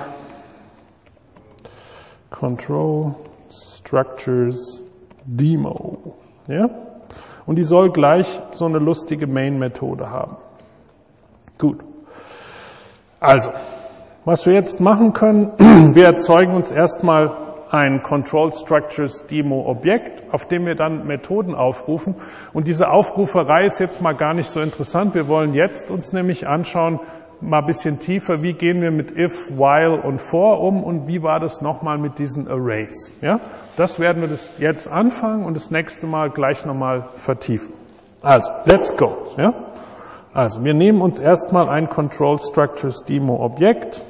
[SPEAKER 1] Control Structures Demo. Ja? Und die soll gleich so eine lustige Main-Methode haben. Gut. Also, was wir jetzt machen können, wir erzeugen uns erstmal ein Control Structures Demo Objekt, auf dem wir dann Methoden aufrufen. Und diese Aufruferei ist jetzt mal gar nicht so interessant. Wir wollen jetzt uns nämlich anschauen, mal ein bisschen tiefer, wie gehen wir mit if, while und for um und wie war das nochmal mit diesen Arrays. Ja? Das werden wir das jetzt anfangen und das nächste Mal gleich nochmal vertiefen. Also, let's go. Ja? Also, wir nehmen uns erstmal ein Control Structures Demo Objekt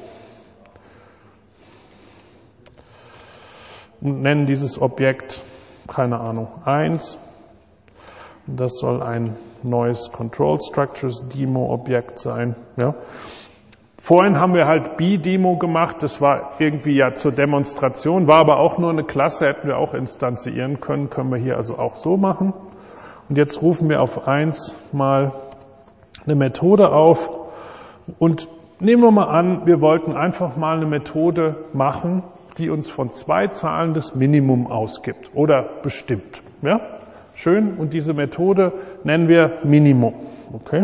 [SPEAKER 1] und nennen dieses Objekt, keine Ahnung, eins. Und das soll ein neues Control Structures Demo Objekt sein. Ja. Vorhin haben wir halt B-Demo gemacht, das war irgendwie ja zur Demonstration, war aber auch nur eine Klasse, hätten wir auch instanzieren können, können wir hier also auch so machen. Und jetzt rufen wir auf eins mal eine Methode auf und nehmen wir mal an, wir wollten einfach mal eine Methode machen, die uns von zwei Zahlen das Minimum ausgibt oder bestimmt. Ja? Schön, und diese Methode nennen wir Minimum. Okay?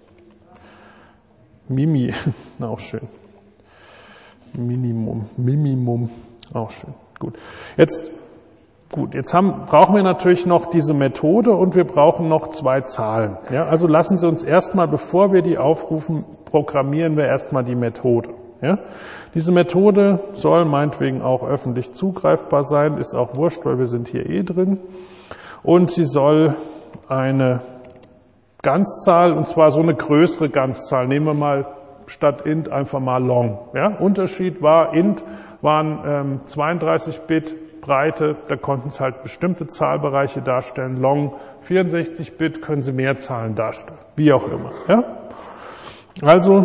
[SPEAKER 1] Mimi, auch schön. Minimum, Minimum, auch schön. Gut. Jetzt, gut, jetzt haben, brauchen wir natürlich noch diese Methode und wir brauchen noch zwei Zahlen. Ja, also lassen Sie uns erstmal, bevor wir die aufrufen, programmieren wir erstmal die Methode. Ja? Diese Methode soll meinetwegen auch öffentlich zugreifbar sein, ist auch wurscht, weil wir sind hier eh drin. Und sie soll eine Ganzzahl, und zwar so eine größere Ganzzahl, nehmen wir mal statt int einfach mal long. Ja? Unterschied war, int waren ähm, zweiunddreißig Bit Breite, da konnten es halt bestimmte Zahlbereiche darstellen. Long vierundsechzig Bit können sie mehr Zahlen darstellen, wie auch immer. Ja? Also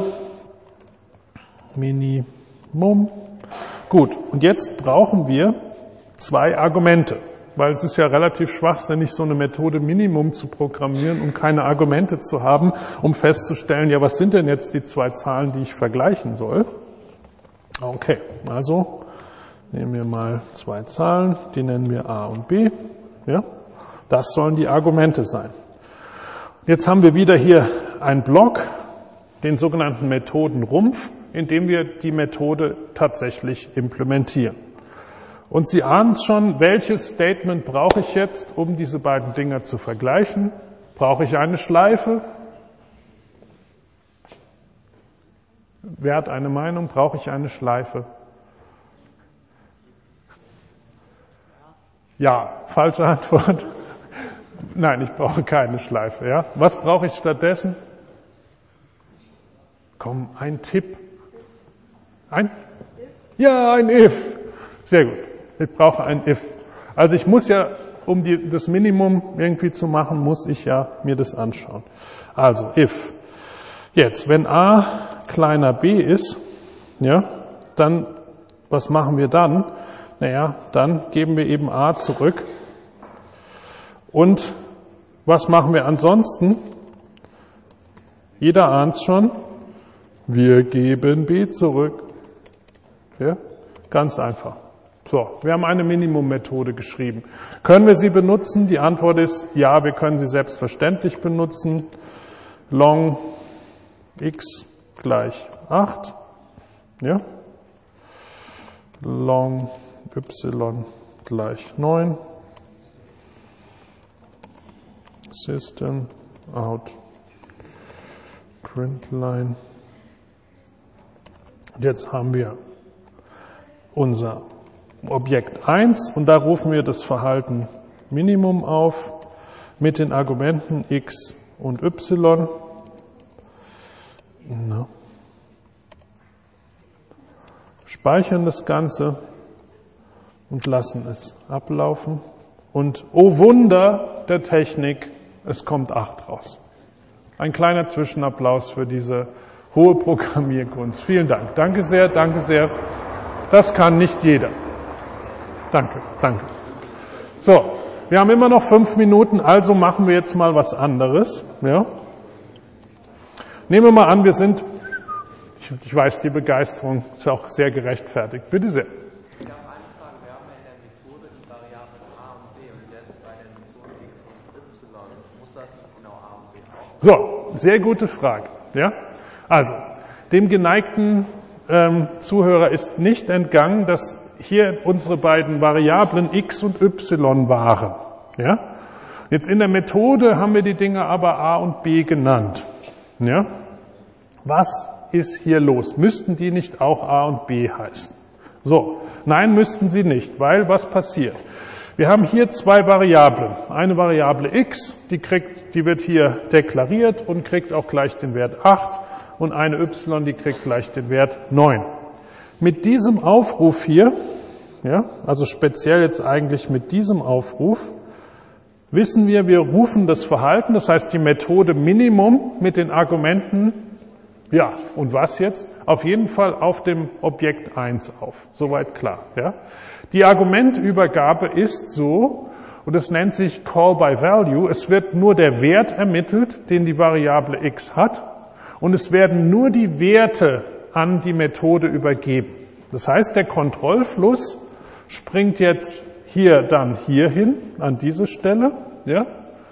[SPEAKER 1] Minimum. Gut, und jetzt brauchen wir zwei Argumente. Weil es ist ja relativ schwachsinnig, so eine Methode Minimum zu programmieren und keine Argumente zu haben, um festzustellen, ja, was sind denn jetzt die zwei Zahlen, die ich vergleichen soll? Okay, also nehmen wir mal zwei Zahlen, die nennen wir A und B. Ja, das sollen die Argumente sein. Jetzt haben wir wieder hier einen Block, den sogenannten Methodenrumpf, in dem wir die Methode tatsächlich implementieren. Und Sie ahnen es schon, welches Statement brauche ich jetzt, um diese beiden Dinger zu vergleichen? Brauche ich eine Schleife? Wer hat eine Meinung? Brauche ich eine Schleife? Ja, falsche Antwort. Nein, ich brauche keine Schleife. Ja? Was brauche ich stattdessen? Komm, ein Tipp. Ein? Ja, ein if. Sehr gut. Ich brauche ein if. Also ich muss ja, um die, das Minimum irgendwie zu machen, muss ich ja mir das anschauen. Also if. Jetzt, wenn a kleiner b ist, ja, dann, was machen wir dann? Naja, dann geben wir eben a zurück. Und was machen wir ansonsten? Jeder ahnt es schon. Wir geben b zurück. Ja, ganz einfach. So, wir haben eine Minimummethode geschrieben. Können wir sie benutzen? Die Antwort ist ja, wir können sie selbstverständlich benutzen. Long x gleich acht. Ja. Long y gleich neun. System out println. Jetzt haben wir unser Objekt eins und da rufen wir das Verhalten Minimum auf mit den Argumenten x und y. Na. Speichern das Ganze und lassen es ablaufen. Und oh Wunder der Technik, es kommt acht raus. Ein kleiner Zwischenapplaus für diese hohe Programmierkunst. Vielen Dank. Danke sehr, danke sehr. Das kann nicht jeder. Danke, danke. So, wir haben immer noch fünf Minuten, also machen wir jetzt mal was anderes. Ja. Nehmen wir mal an, wir sind, ich, ich weiß, die Begeisterung ist auch sehr gerechtfertigt. Bitte sehr.
[SPEAKER 4] Ich habe eine Frage. Wir haben ja in der Methode die Variablen a und b und jetzt bei der Methode x und y. Muss das nicht genau a und b auch?
[SPEAKER 1] So, sehr gute Frage. Ja? Also, dem geneigten ähm, Zuhörer ist nicht entgangen, dass hier unsere beiden Variablen x und y waren. Ja? Jetzt in der Methode haben wir die Dinge aber a und b genannt. Ja? Was ist hier los? Müssten die nicht auch a und b heißen? So, nein, müssten sie nicht, weil was passiert? Wir haben hier zwei Variablen. Eine Variable x, die kriegt, die wird hier deklariert und kriegt auch gleich den Wert acht und eine y, die kriegt gleich den Wert neun. Mit diesem Aufruf hier, ja, also speziell jetzt eigentlich mit diesem Aufruf, wissen wir, wir rufen das Verhalten, das heißt die Methode Minimum mit den Argumenten, ja, und was jetzt? Auf jeden Fall auf dem Objekt eins auf. Soweit klar, ja. Die Argumentübergabe ist so, und das nennt sich Call by Value, es wird nur der Wert ermittelt, den die Variable x hat, und es werden nur die Werte an die Methode übergeben. Das heißt, der Kontrollfluss springt jetzt hier dann hier hin, an diese Stelle, ja,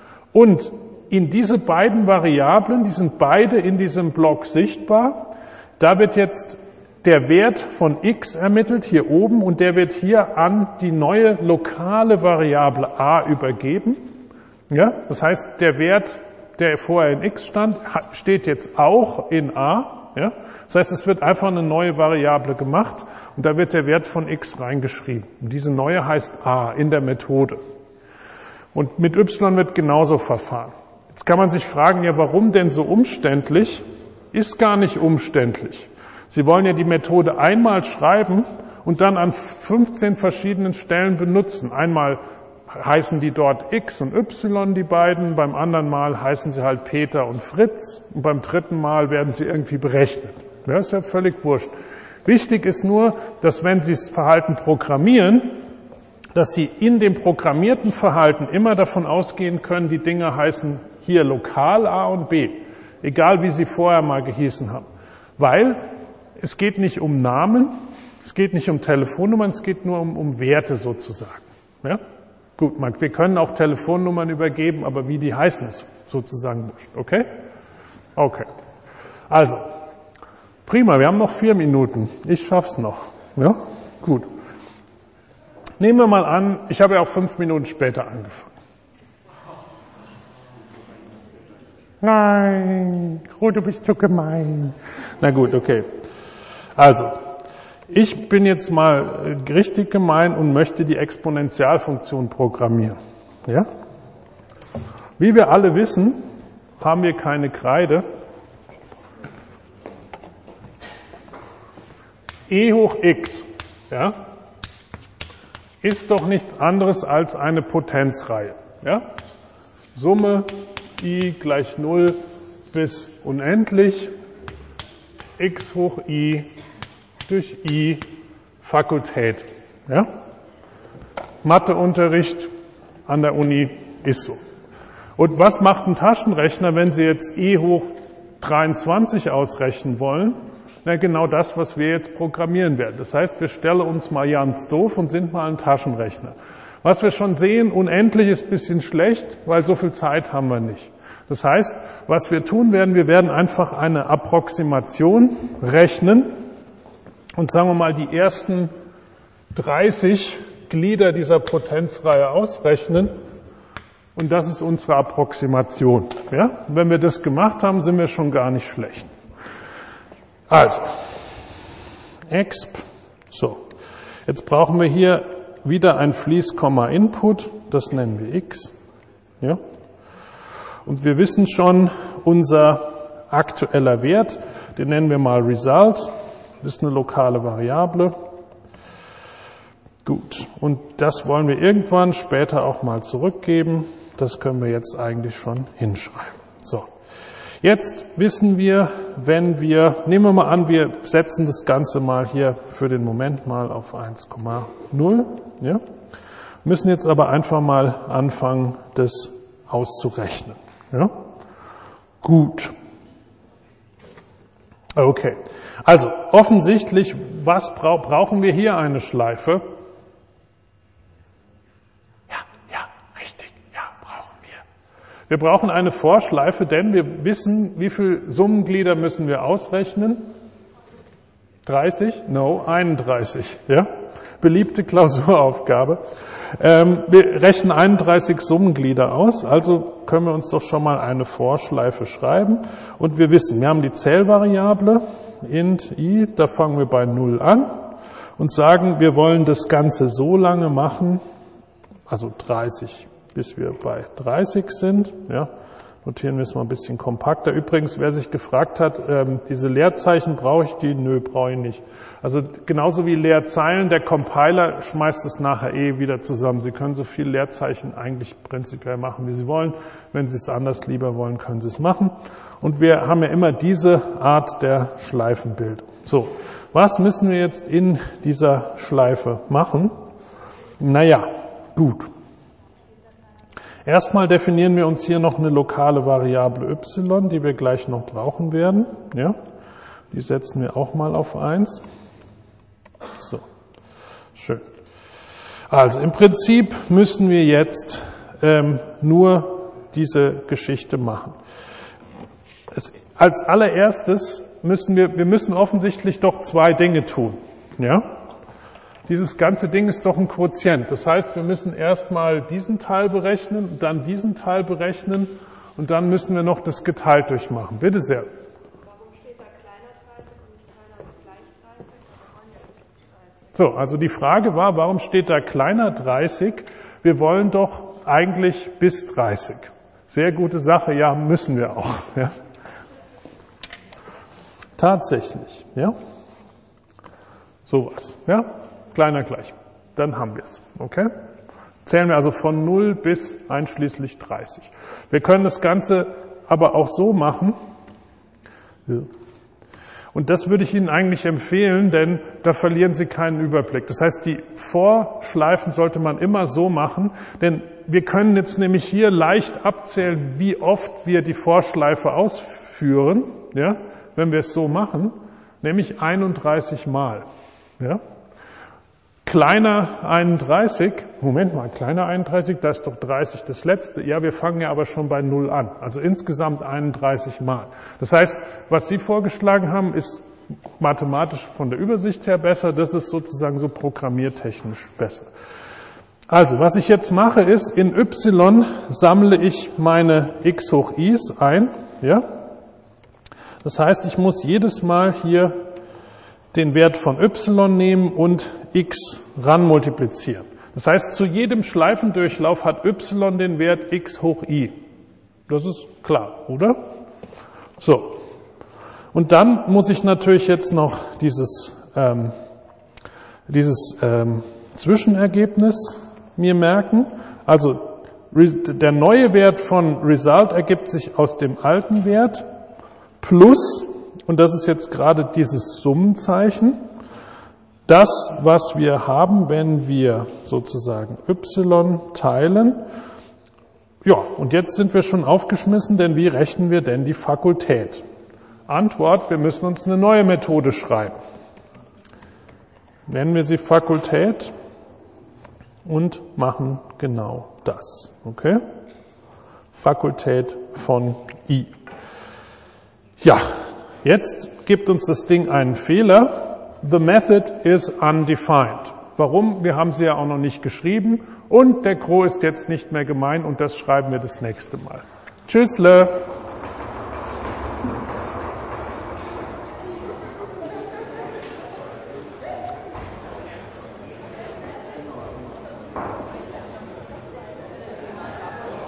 [SPEAKER 1] und in diese beiden Variablen, die sind beide in diesem Block sichtbar, da wird jetzt der Wert von x ermittelt, hier oben, und der wird hier an die neue lokale Variable a übergeben. Ja, das heißt, der Wert, der vorher in x stand, steht jetzt auch in a. Ja, das heißt, es wird einfach eine neue Variable gemacht und da wird der Wert von x reingeschrieben. Und diese neue heißt a in der Methode. Und mit y wird genauso verfahren. Jetzt kann man sich fragen, ja, warum denn so umständlich? Ist gar nicht umständlich. Sie wollen ja die Methode einmal schreiben und dann an fünfzehn verschiedenen Stellen benutzen. Einmal heißen die dort X und Y, die beiden, beim anderen Mal heißen sie halt Peter und Fritz und beim dritten Mal werden sie irgendwie berechnet. Das ist ja völlig wurscht. Wichtig ist nur, dass wenn Sie das Verhalten programmieren, dass Sie in dem programmierten Verhalten immer davon ausgehen können, die Dinge heißen hier lokal A und B, egal wie sie vorher mal gehießen haben. Weil es geht nicht um Namen, es geht nicht um Telefonnummern, es geht nur um, um Werte sozusagen. Ja? Gut, man, wir können auch Telefonnummern übergeben, aber wie die heißen, ist sozusagen wurscht. Okay? Okay. Also, prima, wir haben noch vier Minuten. Ich schaff's noch. Ja? Gut. Nehmen wir mal an, ich habe ja auch fünf Minuten später angefangen. Nein, oh, du bist so gemein. Na gut, okay. Also, ich bin jetzt mal richtig gemein und möchte die Exponentialfunktion programmieren. Ja? Wie wir alle wissen, haben wir keine Kreide. E hoch x, ja, ist doch nichts anderes als eine Potenzreihe. Ja? Summe i gleich null bis unendlich, x hoch i durch i Fakultät. Ja? Matheunterricht an der Uni ist so. Und was macht ein Taschenrechner, wenn Sie jetzt e hoch dreiundzwanzig ausrechnen wollen? Na, genau das, was wir jetzt programmieren werden. Das heißt, wir stellen uns mal ganz doof und sind mal ein Taschenrechner. Was wir schon sehen, unendlich ist ein bisschen schlecht, weil so viel Zeit haben wir nicht. Das heißt, was wir tun werden, wir werden einfach eine Approximation rechnen und sagen wir mal die ersten dreißig Glieder dieser Potenzreihe ausrechnen. Und das ist unsere Approximation. Ja? Wenn wir das gemacht haben, sind wir schon gar nicht schlecht. Also, exp, so, jetzt brauchen wir hier wieder ein Fließkomma-Input, das nennen wir x. Ja? Und wir wissen schon, unser aktueller Wert, den nennen wir mal Result, das ist eine lokale Variable. Gut, und das wollen wir irgendwann später auch mal zurückgeben. Das können wir jetzt eigentlich schon hinschreiben. So, jetzt wissen wir, wenn wir, nehmen wir mal an, wir setzen das Ganze mal hier für den Moment mal auf eins Komma null. Ja? Müssen jetzt aber einfach mal anfangen, das auszurechnen. Ja? Gut. Okay, also offensichtlich, was bra- brauchen wir hier eine Schleife? Wir brauchen eine Vorschleife, denn wir wissen, wie viele Summenglieder müssen wir ausrechnen? dreißig? No, einunddreißig. Ja? Beliebte Klausuraufgabe. Ähm, wir rechnen einunddreißig Summenglieder aus, also können wir uns doch schon mal eine Vorschleife schreiben. Und wir wissen, wir haben die Zählvariable int i, da fangen wir bei null an und sagen, wir wollen das Ganze so lange machen, also dreißig, bis wir bei dreißig sind. Ja, notieren wir es mal ein bisschen kompakter. Übrigens, wer sich gefragt hat, ähm, diese Leerzeichen, brauche ich die? Nö, brauche ich nicht. Also genauso wie Leerzeilen, der Compiler schmeißt es nachher eh wieder zusammen. Sie können so viel Leerzeichen eigentlich prinzipiell machen, wie Sie wollen. Wenn Sie es anders lieber wollen, können Sie es machen. Und wir haben ja immer diese Art der Schleifenbildung. So, was müssen wir jetzt in dieser Schleife machen? Naja, gut. Erstmal definieren wir uns hier noch eine lokale Variable y, die wir gleich noch brauchen werden. Ja, die setzen wir auch mal auf eins. So, schön. Also im Prinzip müssen wir jetzt ähm, nur diese Geschichte machen. Es, als allererstes müssen wir, wir müssen offensichtlich doch zwei Dinge tun. Ja. Dieses ganze Ding ist doch ein Quotient. Das heißt, wir müssen erstmal diesen Teil berechnen, dann diesen Teil berechnen und dann müssen wir noch das geteilt durchmachen. Bitte sehr.
[SPEAKER 5] Warum steht da kleiner dreißig und kleiner gleich dreißig?
[SPEAKER 1] So, also die Frage war, warum steht da kleiner dreißig? Wir wollen doch eigentlich bis dreißig. Sehr gute Sache, ja, müssen wir auch. Ja. Tatsächlich, ja. Sowas, ja. Kleiner gleich. Dann haben wir es. Okay? Zählen wir also von null bis einschließlich dreißig. Wir können das Ganze aber auch so machen. Und das würde ich Ihnen eigentlich empfehlen, denn da verlieren Sie keinen Überblick. Das heißt, die Vorschleifen sollte man immer so machen, denn wir können jetzt nämlich hier leicht abzählen, wie oft wir die Vorschleife ausführen, ja, wenn wir es so machen, nämlich einunddreißig Mal. Ja. Kleiner einunddreißig, Moment mal, kleiner einunddreißig, da ist doch dreißig das letzte. Ja, wir fangen ja aber schon bei null an. Also insgesamt einunddreißig Mal. Das heißt, was Sie vorgeschlagen haben, ist mathematisch von der Übersicht her besser, das ist sozusagen so programmiertechnisch besser. Also, was ich jetzt mache, ist, in y sammle ich meine x hoch i's ein. Ja? Das heißt, ich muss jedes Mal hier den Wert von y nehmen und x ran multiplizieren. Das heißt, zu jedem Schleifendurchlauf hat y den Wert x hoch i. Das ist klar, oder? So. Und dann muss ich natürlich jetzt noch dieses, ähm, dieses ähm, Zwischenergebnis mir merken. Also der neue Wert von Result ergibt sich aus dem alten Wert plus, und das ist jetzt gerade dieses Summenzeichen, das, was wir haben, wenn wir sozusagen y teilen. Ja, und jetzt sind wir schon aufgeschmissen, denn wie rechnen wir denn die Fakultät? Antwort, wir müssen uns eine neue Methode schreiben. Nennen wir sie Fakultät und machen genau das. Okay? Fakultät von i. Ja, jetzt gibt uns das Ding einen Fehler. The method is undefined. Warum? Wir haben sie ja auch noch nicht geschrieben und der Gros ist jetzt nicht mehr gemein und das schreiben wir das nächste Mal. Tschüssle!